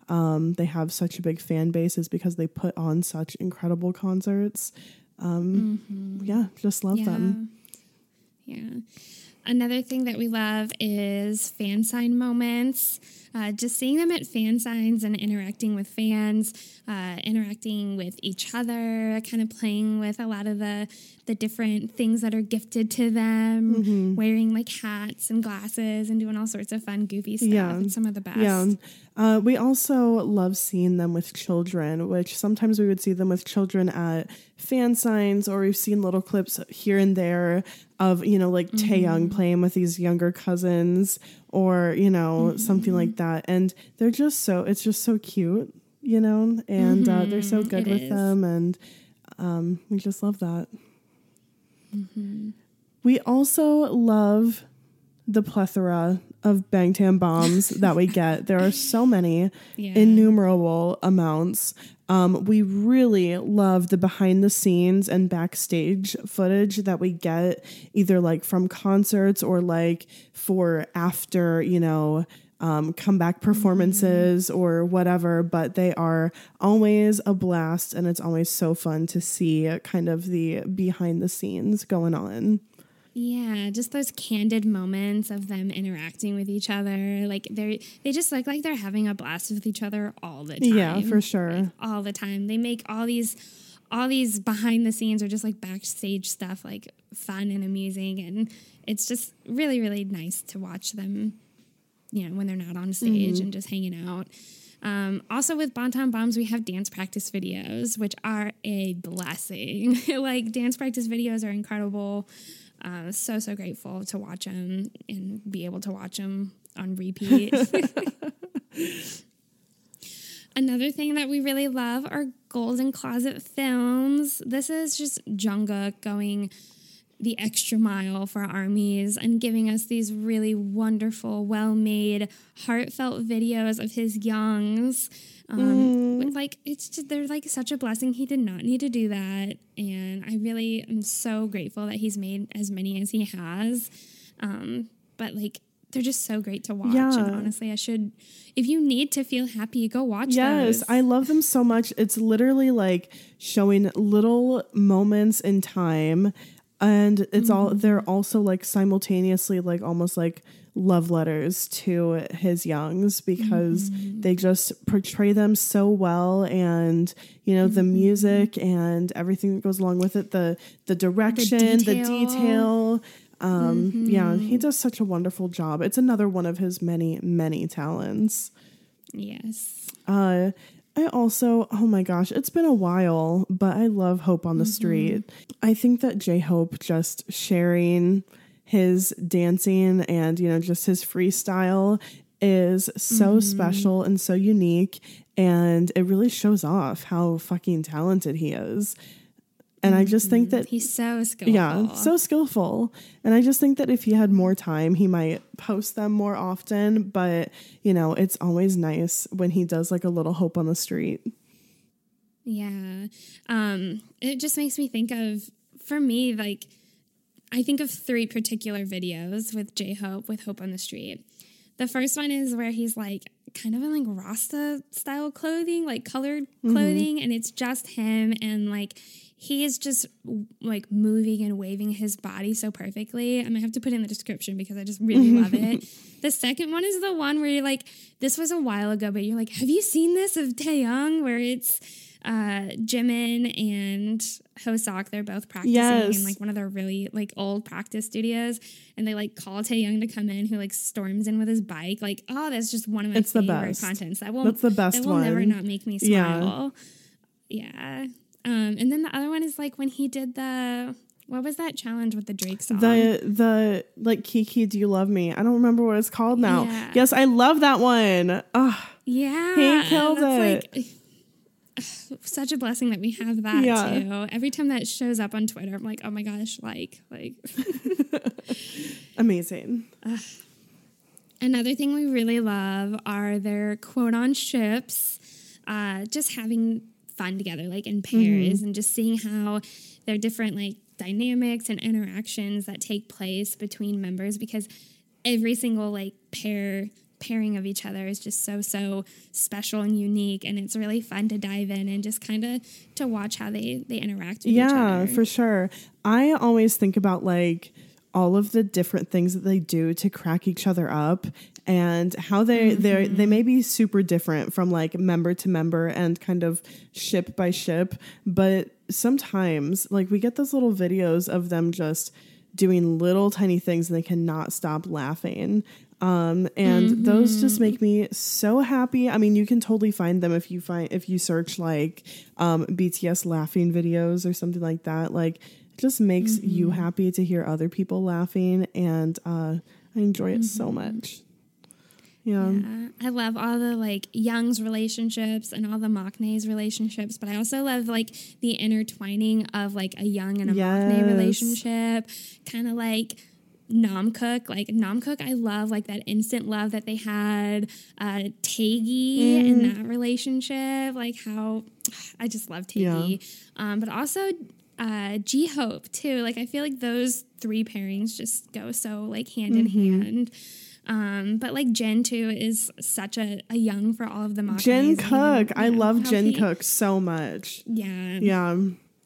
um, they have such a big fan base is because they put on such incredible concerts. Um, mm-hmm. Yeah, just love yeah. them. Yeah. Another thing that we love is fan sign moments. Uh, just seeing them at fan signs and interacting with fans, uh, interacting with each other, kind of playing with a lot of the the different things that are gifted to them, mm-hmm. wearing like hats and glasses and doing all sorts of fun, goofy stuff. Yeah. It's some of the best. Yeah. Uh, we also love seeing them with children, which sometimes we would see them with children at fan signs, or we've seen little clips here and there of, you know, like mm-hmm. Taeyoung playing with these younger cousins, or, you know, mm-hmm. something like that. And they're just so, it's just so cute, you know, and mm-hmm. uh, they're so good it with is. them. And um, we just love that. Mm-hmm. We also love the plethora of Bangtan bombs that we get. There are so many, yeah. innumerable amounts. Um, we really love the behind the scenes and backstage footage that we get, either like from concerts or like for after, you know, um, comeback performances mm-hmm. or whatever, but they are always a blast, and it's always so fun to see kind of the behind the scenes going on. Yeah, just those candid moments of them interacting with each other. Like they they just look like they're having a blast with each other all the time. Yeah, for sure. Like, all the time. They make all these all these behind the scenes or just like backstage stuff like fun and amusing, and it's just really, really nice to watch them, you know, when they're not on stage mm-hmm. and just hanging out. Um, also with Bangtan Bombs, we have dance practice videos, which are a blessing. Like dance practice videos are incredible. Uh, so, so grateful to watch them and be able to watch them on repeat. Another thing that we really love are Golden Closet films. This is just Jungkook going the extra mile for ARMYs and giving us these really wonderful, well-made, heartfelt videos of his youngs. Um, mm. Like it's just, they're like such a blessing. He did not need to do that, and I really am so grateful that he's made as many as he has. Um, but like they're just so great to watch. Yeah. And honestly, I should. If you need to feel happy, go watch. Yes, those. I love them so much. It's literally like showing little moments in time, and it's mm-hmm. all. They're also like simultaneously like almost like love letters to his youngs, because mm-hmm. they just portray them so well, and you know mm-hmm. the music and everything that goes along with it, the the direction, the detail, the detail. Um, mm-hmm. Yeah, he does such a wonderful job. It's another one of his many, many talents. Yes. Uh, I also, oh my gosh, it's been a while, but I love Hope on the mm-hmm. Street. I think that J-Hope just sharing his dancing and, you know, just his freestyle is so mm-hmm. special and so unique, and it really shows off how fucking talented he is. And mm-hmm. I just think that he's so skillful. Yeah, so skillful. And I just think that if he had more time, he might post them more often. But, you know, it's always nice when he does like a little Hope on the Street. Yeah. Um, it just makes me think of, for me, like, I think of three particular videos with J-Hope, with Hope on the Street. The first one is where he's like kind of in like Rasta style clothing, like colored clothing, mm-hmm. and it's just him, and like he is just like moving and waving his body so perfectly. I'm gonna have to put it in the description because I just really love it. The second one is the one where you're like, this was a while ago, but you're like, have you seen this of Taeyoung, where it's uh, Jimin and Hoseok, they're both practicing yes. in like one of their really like old practice studios, and they like call Taeyoung to come in, who like storms in with his bike. Like, oh, that's just one of my it's favorite contents. That will that's the best that will one. never not make me smile. Yeah. yeah. Um, and then the other one is like when he did the, what was that challenge with the Drake song? The, the like, Kiki, Do You Love Me? I don't remember what it's called now. Yeah. Yes, I love that one. Oh, yeah. He killed it. Like, such a blessing that we have that yeah. too. Every time that shows up on Twitter, I'm like, oh my gosh, like, like. Amazing. Uh, another thing we really love are their quote on ships, uh, just having fun together, like in pairs, mm-hmm. and just seeing how there are different like dynamics and interactions that take place between members, because every single like pair pairing of each other is just so, so special and unique. And it's really fun to dive in and just kind of to watch how they, they interact with yeah, each other. Yeah, for sure. I always think about like all of the different things that they do to crack each other up and how they mm-hmm. they they may be super different from like member to member and kind of ship by ship, but sometimes like we get those little videos of them just doing little tiny things and they cannot stop laughing. Um, and mm-hmm. those just make me so happy. I mean, you can totally find them if you find, if you search like, um, B T S laughing videos or something like that. Like it just makes mm-hmm. you happy to hear other people laughing. And, uh, I enjoy it mm-hmm. so much. Yeah. yeah. I love all the like Young's relationships and all the Maknae's relationships, but I also love like the intertwining of like a Young and a yes. Maknae relationship, kind of like Namkook. Like Namkook, I love like that instant love that they had. Uh, Taegi mm. in that relationship, like how I just love Taegi, yeah. um, but also uh, J-Hope too. Like I feel like those three pairings just go so like hand mm-hmm. in hand. Um, but like Jin too is such a, a Young for all of the Maknaes. Jungkook, I know, love Jungkook so much. Yeah. Yeah.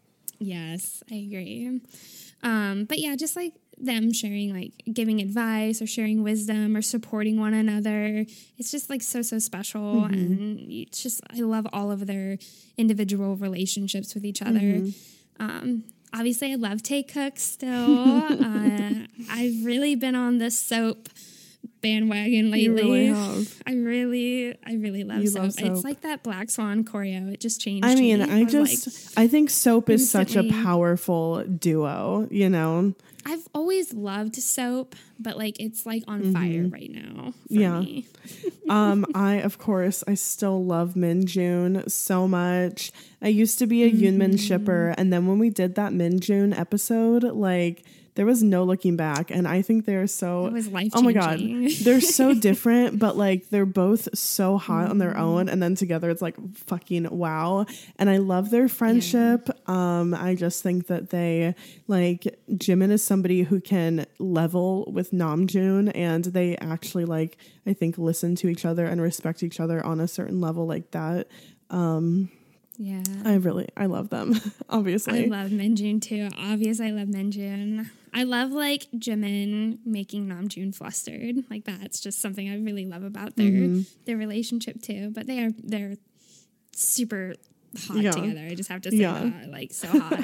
Yes, I agree. Um, but yeah, just like them sharing, like giving advice or sharing wisdom or supporting one another. It's just like so, so special. Mm-hmm. And it's just, I love all of their individual relationships with each other. Mm-hmm. Um, obviously I love Taekook still. uh, I've really been on this soap bandwagon lately. You really have. I really, I really love, you soap. love soap. It's like that Black Swan choreo. It just changed. I mean, me. I just, like, I think Soap is instantly. Such a powerful duo, you know? I've always loved Soap, but like it's like on mm-hmm. fire right now for yeah. me. um, I, of course, I still love Minjun so much. I used to be a mm-hmm. Yoonmin shipper, and then when we did that Minjun episode, like, there was no looking back, and I think they're so. It was life-changing. Oh my god, they're so different, but like they're both so hot mm. on their own, and then together it's like fucking wow. And I love their friendship. Yeah. Um, I just think that they like Jimin is somebody who can level with Namjoon, and they actually like I think listen to each other and respect each other on a certain level like that. Um, yeah, I really I love them. Obviously, I love Minjun too. Obviously, I love Minjun. I love like Jimin making Namjoon flustered. Like that's just something I really love about their mm-hmm. their relationship too. But they are they're super hot yeah. together. I just have to say yeah. that, like so hot.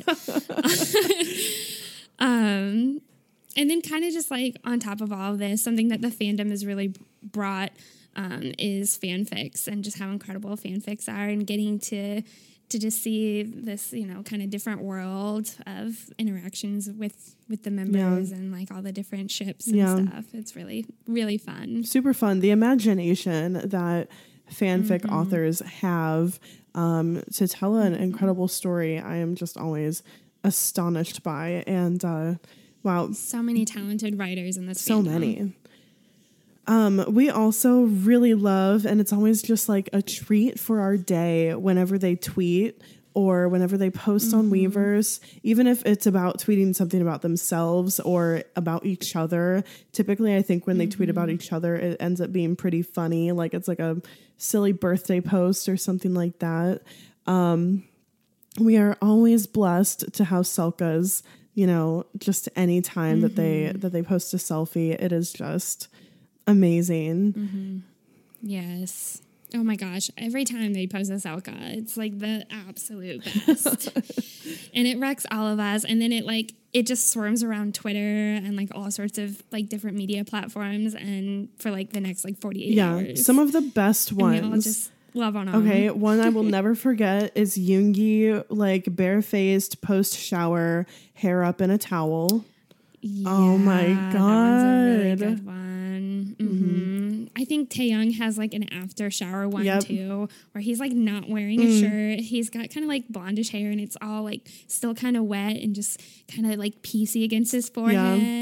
um, and then kind of just like on top of all of this, something that the fandom has really brought um, is fanfics and just how incredible fanfics are and getting to. to just see this, you know, kind of different world of interactions with, with the members yeah. and like all the different ships and yeah. stuff. It's really, really fun. Super fun. The imagination that fanfic mm-hmm. authors have um, to tell an incredible story, I am just always astonished by. And uh, wow. So many talented writers in this So fandom. many. Um, we also really love, and it's always just like a treat for our day whenever they tweet or whenever they post mm-hmm. on Weverse, even if it's about tweeting something about themselves or about each other. Typically, I think when they mm-hmm. tweet about each other, it ends up being pretty funny. Like it's like a silly birthday post or something like that. Um, we are always blessed to have Selka's, you know, just any time mm-hmm. that they, that they post a selfie, it is just amazing. Mm-hmm. Yes. Oh my gosh. Every time they post a Selka, it's like the absolute best. And it wrecks all of us. And then it like, it just swarms around Twitter and like all sorts of like different media platforms and for like the next like forty-eight yeah, hours. Yeah. Some of the best ones. And we all just love on them. Okay. One I will never forget is Yoongi like barefaced post shower, hair up in a towel. Yeah, oh my god. That one's a really good one. Mm-hmm. Mm-hmm. I think Taeyoung has like an after shower one yep. too, where he's like not wearing mm. a shirt. He's got kind of like blondish hair and it's all like still kind of wet and just kind of like piecey against his forehead.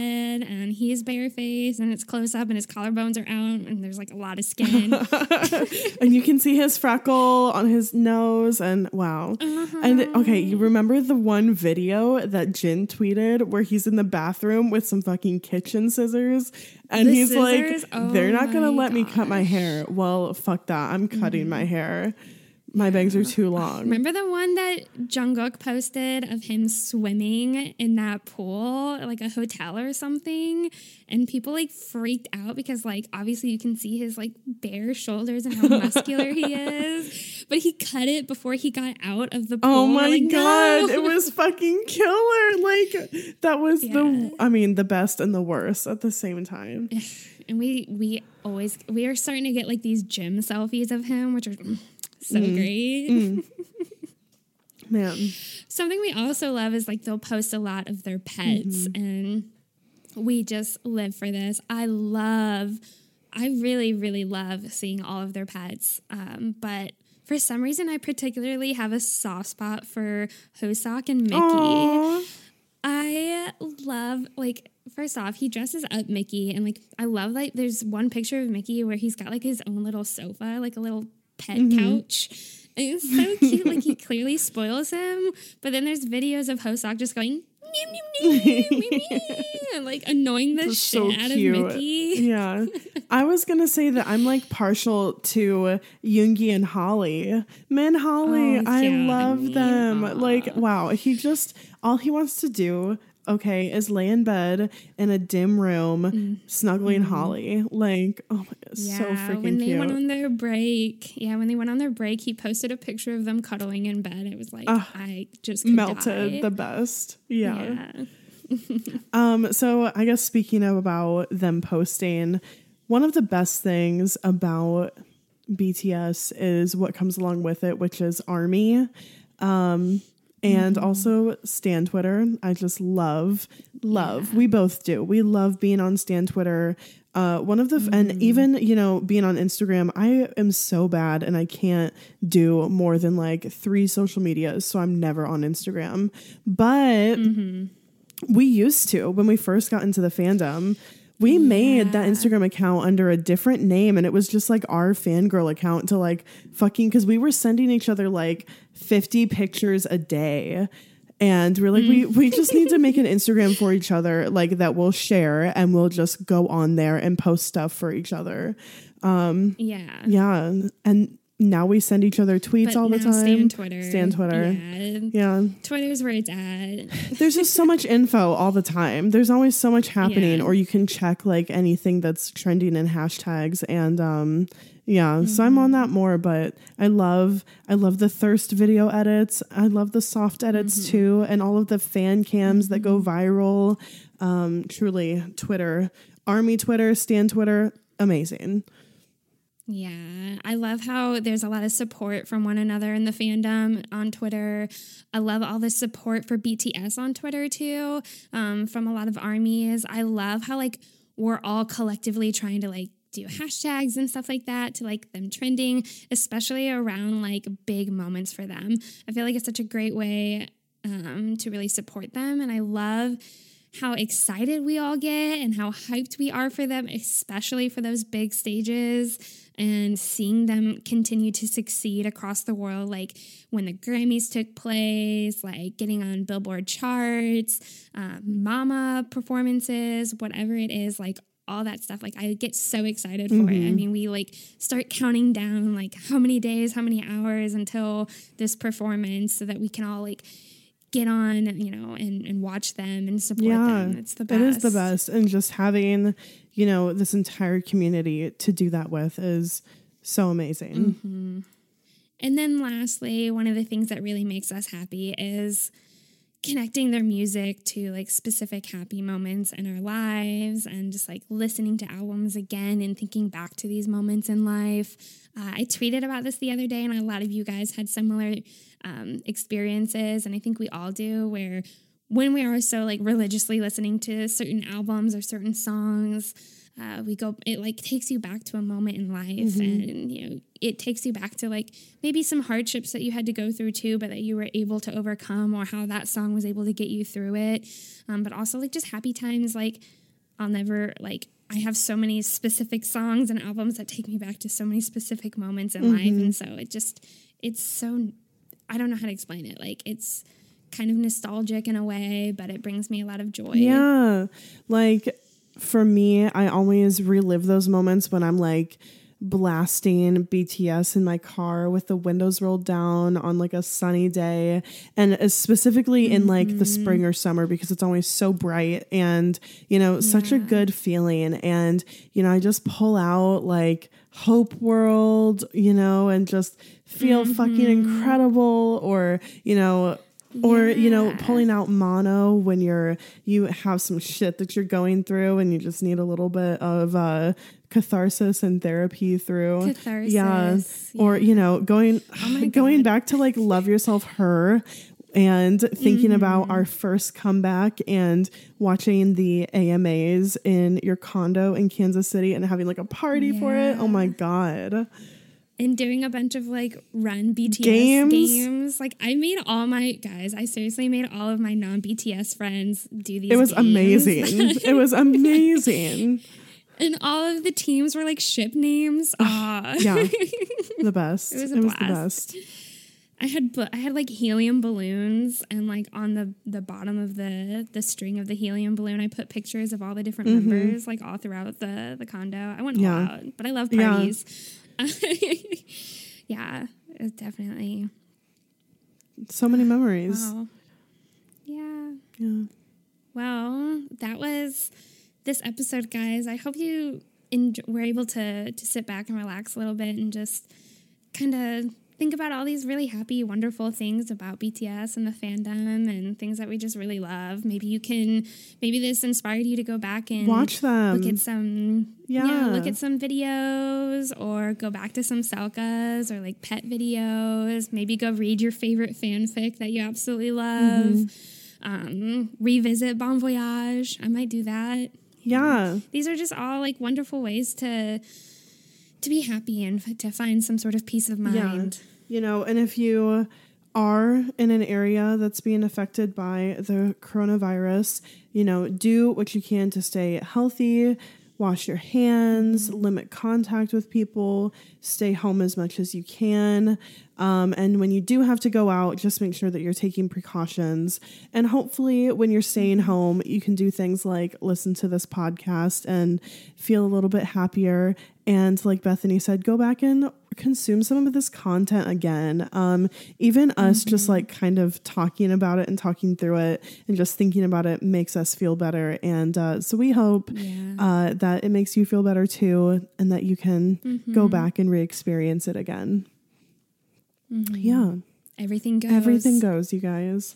and he's barefaced, and it's close up, and his collarbones are out, and there's like a lot of skin. And you can see his freckle on his nose, and wow. Uh-huh. And okay, you remember the one video that Jin tweeted where he's in the bathroom with some fucking kitchen scissors, and the he's scissors? like, oh they're not gonna let gosh. me cut my hair. Well, fuck that. I'm cutting mm. my hair. My bangs are too long. Remember the one that Jungkook posted of him swimming in that pool, like a hotel or something? And people like freaked out because like obviously you can see his like bare shoulders and how muscular he is. But he cut it before he got out of the pool. Oh my like, God. No. It was fucking killer. Like that was yeah. the, I mean, the best and the worst at the same time. And we, we always, we are starting to get like these gym selfies of him, which are... So mm. great. Mm. Man. Something we also love is like they'll post a lot of their pets mm-hmm. and we just live for this. I love, I really, really love seeing all of their pets. Um, but for some reason, I particularly have a soft spot for Hoseok and Mickey. Aww. I love, like, first off, he dresses up Mickey and like, I love like there's one picture of Mickey where he's got like his own little sofa, like a little pet mm-hmm. couch. And it's so cute. Like he clearly spoils him. But then there's videos of Hoseok just going meow, meow, meow, meow, meow, and like annoying the That's shit so out cute. of Mickey. Yeah. I was gonna say that I'm like partial to Yoongi and Holly. Min Holly, Oh, I yeah, love I mean, them. aw. Like, wow, he just all he wants to do okay, is lay in bed in a dim room, mm. snuggling mm. Holly. Like, oh my God, yeah, so freaking when they cute. went on their break, yeah, when they went on their break, he posted a picture of them cuddling in bed. It was like, uh, I just could melted die. the best. Yeah. yeah. um. So I guess speaking of about them posting, one of the best things about B T S is what comes along with it, which is ARMY. Um. And mm-hmm. also Stan Twitter. I just love, love. Yeah. We both do. We love being on Stan Twitter. Uh, one of the, mm-hmm. and even, you know, being on Instagram, I am so bad and I can't do more than like three social medias. So I'm never on Instagram. But mm-hmm. we used to, when we first got into the fandom, we yeah. made that Instagram account under a different name, and it was just like our fangirl account to like fucking, because we were sending each other like fifty pictures a day. And we're like, mm. we, we just need to make an Instagram for each other, like that we'll share, and we'll just go on there and post stuff for each other. Um, yeah. Yeah. And now we send each other tweets but all the time. Stan Twitter. Stan Twitter. Yeah. yeah. Twitter's where it's at. There's just so much info all the time. There's always so much happening, yeah. or you can check like anything that's trending in hashtags. And um, yeah, mm-hmm. so I'm on that more, but I love, I love the thirst video edits. I love the soft edits mm-hmm. too. And all of the fan cams mm-hmm. that go viral. Um, truly Twitter, ARMY Twitter, Stan Twitter, amazing. Yeah, I love how there's a lot of support from one another in the fandom on Twitter. I love all the support for B T S on Twitter too, um, from a lot of ARMYs. I love how like we're all collectively trying to like do hashtags and stuff like that to like them trending, especially around like big moments for them. I feel like it's such a great way um, to really support them, and I love how excited we all get and how hyped we are for them, especially for those big stages, and seeing them continue to succeed across the world, like when the Grammys took place, like getting on Billboard charts, uh, Mama performances, whatever it is, like all that stuff. Like I get so excited for mm-hmm. it. I mean, we like start counting down like how many days, how many hours until this performance so that we can all like get on, you know, and, and watch them and support yeah, them. It's the best. It is the best. And just having, you know, this entire community to do that with is so amazing. Mm-hmm. And then lastly, one of the things that really makes us happy is connecting their music to like specific happy moments in our lives, and just like listening to albums again and thinking back to these moments in life. Uh, I tweeted about this the other day, and a lot of you guys had similar um, experiences, and I think we all do, where when we are so like religiously listening to certain albums or certain songs, uh, we go, it like takes you back to a moment in life, mm-hmm. and you know, it takes you back to like maybe some hardships that you had to go through too, but that you were able to overcome, or how that song was able to get you through it. Um, but also like just happy times, like I'll never like, I have so many specific songs and albums that take me back to so many specific moments in mm-hmm. life. And so it just, it's so, I don't know how to explain it. Like it's kind of nostalgic in a way, but it brings me a lot of joy. Yeah. Like for me, I always relive those moments when I'm like blasting B T S in my car with the windows rolled down on like a sunny day, and specifically mm-hmm. in like the spring or summer, because it's always so bright and, you know, yeah. such a good feeling. And, you know, I just pull out like Hope World, you know, and just feel mm-hmm. fucking incredible, or, you know, Or, yeah. you know, pulling out Mono when you're, you have some shit that you're going through and you just need a little bit of uh, catharsis and therapy through. Catharsis. Yeah. yeah. Or, you know, going, oh going back to like Love Yourself, Her, and thinking mm-hmm. about our first comeback and watching the A M As in your condo in Kansas City and having like a party yeah. for it. Oh my God. And doing a bunch of like run B T S games. games. Like I made all my guys, I seriously made all of my non-B T S friends do these It was games. amazing. It was amazing. And all of the teams were like ship names. Ah, yeah. The best. It was a it blast. was the best. I had I had like helium balloons, and like on the, the bottom of the, the string of the helium balloon, I put pictures of all the different mm-hmm. members like all throughout the, the condo. I went all yeah. out, but I love parties. Yeah. yeah, it's definitely so many memories. Wow. Yeah. Yeah. Well, that was this episode, guys. I hope you enjoy, were able to to sit back and relax a little bit and just kind of think about all these really happy, wonderful things about B T S and the fandom and things that we just really love. Maybe you can, maybe this inspired you to go back and watch them. Look at some, yeah, yeah look at some videos, or go back to some Selkas or like pet videos. Maybe go read your favorite fanfic that you absolutely love. Mm-hmm. Um, revisit Bon Voyage. I might do that. Yeah. These are just all like wonderful ways to to be happy and to find some sort of peace of mind. Yeah. You know, and if you are in an area that's being affected by the coronavirus, you know, do what you can to stay healthy, wash your hands, mm-hmm. limit contact with people, stay home as much as you can. Um, and when you do have to go out, just make sure that you're taking precautions. And hopefully when you're staying home, you can do things like listen to this podcast and feel a little bit happier. And like Bethany said, go back and consume some of this content again. Um, even us mm-hmm. just like kind of talking about it and talking through it and just thinking about it makes us feel better. And uh, so we hope yeah. uh, that it makes you feel better too, and that you can mm-hmm. go back and re-experience it again. Mm-hmm. Yeah. Everything goes. Everything goes, you guys.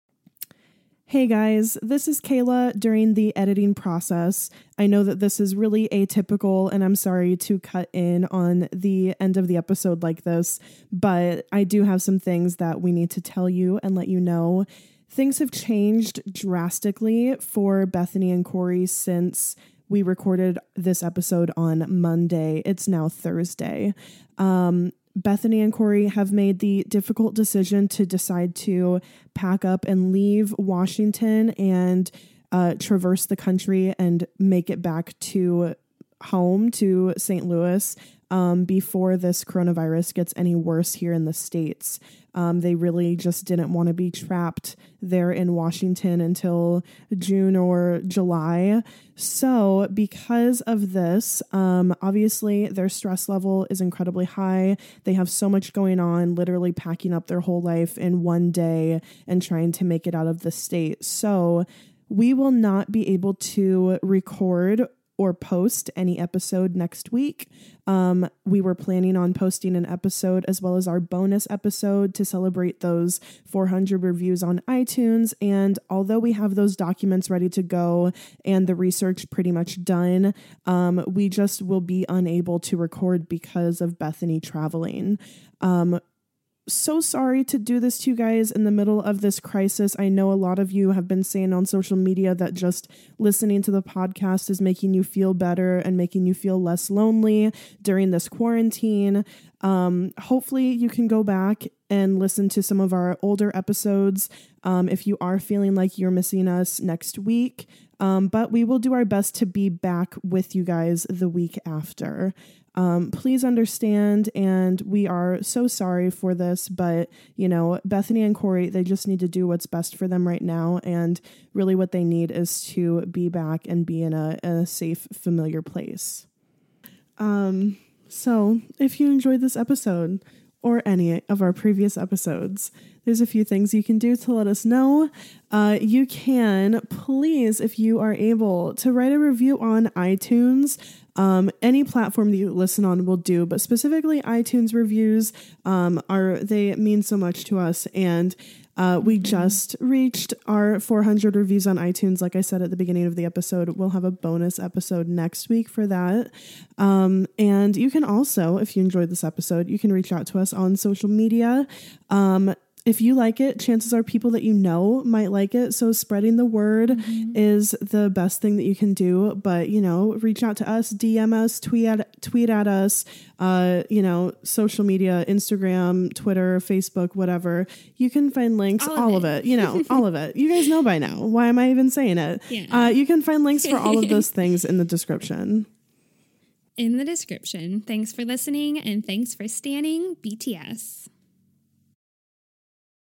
Hey guys, this is Kayla during the editing process. I know that this is really atypical, and I'm sorry to cut in on the end of the episode like this, but I do have some things that we need to tell you and let you know. Things have changed drastically for Bethany and Corey since we recorded this episode on Monday. It's now Thursday. Um, Bethany and Corey have made the difficult decision to decide to pack up and leave Washington and uh, traverse the country and make it back to home, to Saint Louis, um, before this coronavirus gets any worse here in the States. Um, they really just didn't want to be trapped there in Washington until June or July. So because of this, um, obviously their stress level is incredibly high. They have so much going on, literally packing up their whole life in one day and trying to make it out of the state. So we will not be able to record or post any episode next week. Um, we were planning on posting an episode as well as our bonus episode to celebrate those four hundred reviews on iTunes. And although we have those documents ready to go and the research pretty much done, um, we just will be unable to record because of Bethany traveling. Um, So sorry to do this to you guys in the middle of this crisis. I know a lot of you have been saying on social media that just listening to the podcast is making you feel better and making you feel less lonely during this quarantine. Um, hopefully you can go back and listen to some of our older episodes um, if you are feeling like you're missing us next week. Um, but we will do our best to be back with you guys the week after. Um, please understand, and we are so sorry for this, but, you know, Bethany and Corey, they just need to do what's best for them right now, and really what they need is to be back and be in a, a safe, familiar place. Um, so, if you enjoyed this episode, or any of our previous episodes, there's a few things you can do to let us know. Uh, you can, please, if you are able, to write a review on iTunes. Um, any platform that you listen on will do, but specifically iTunes reviews um, are they mean so much to us. And uh, we just reached our four hundred reviews on iTunes. Like I said at the beginning of the episode, we'll have a bonus episode next week for that. Um, and you can also, if you enjoyed this episode, you can reach out to us on social media. Um, If you like it, chances are people that you know might like it. So spreading the word mm-hmm. is the best thing that you can do. But, you know, reach out to us, D M us, tweet at, tweet at us, uh, you know, social media, Instagram, Twitter, Facebook, whatever. You can find links, all of, all it. of it, you know, all of it. You guys know by now. Why am I even saying it? Yeah. Uh, you can find links for all of those things in the description. In the description. Thanks for listening, and thanks for standing B T S.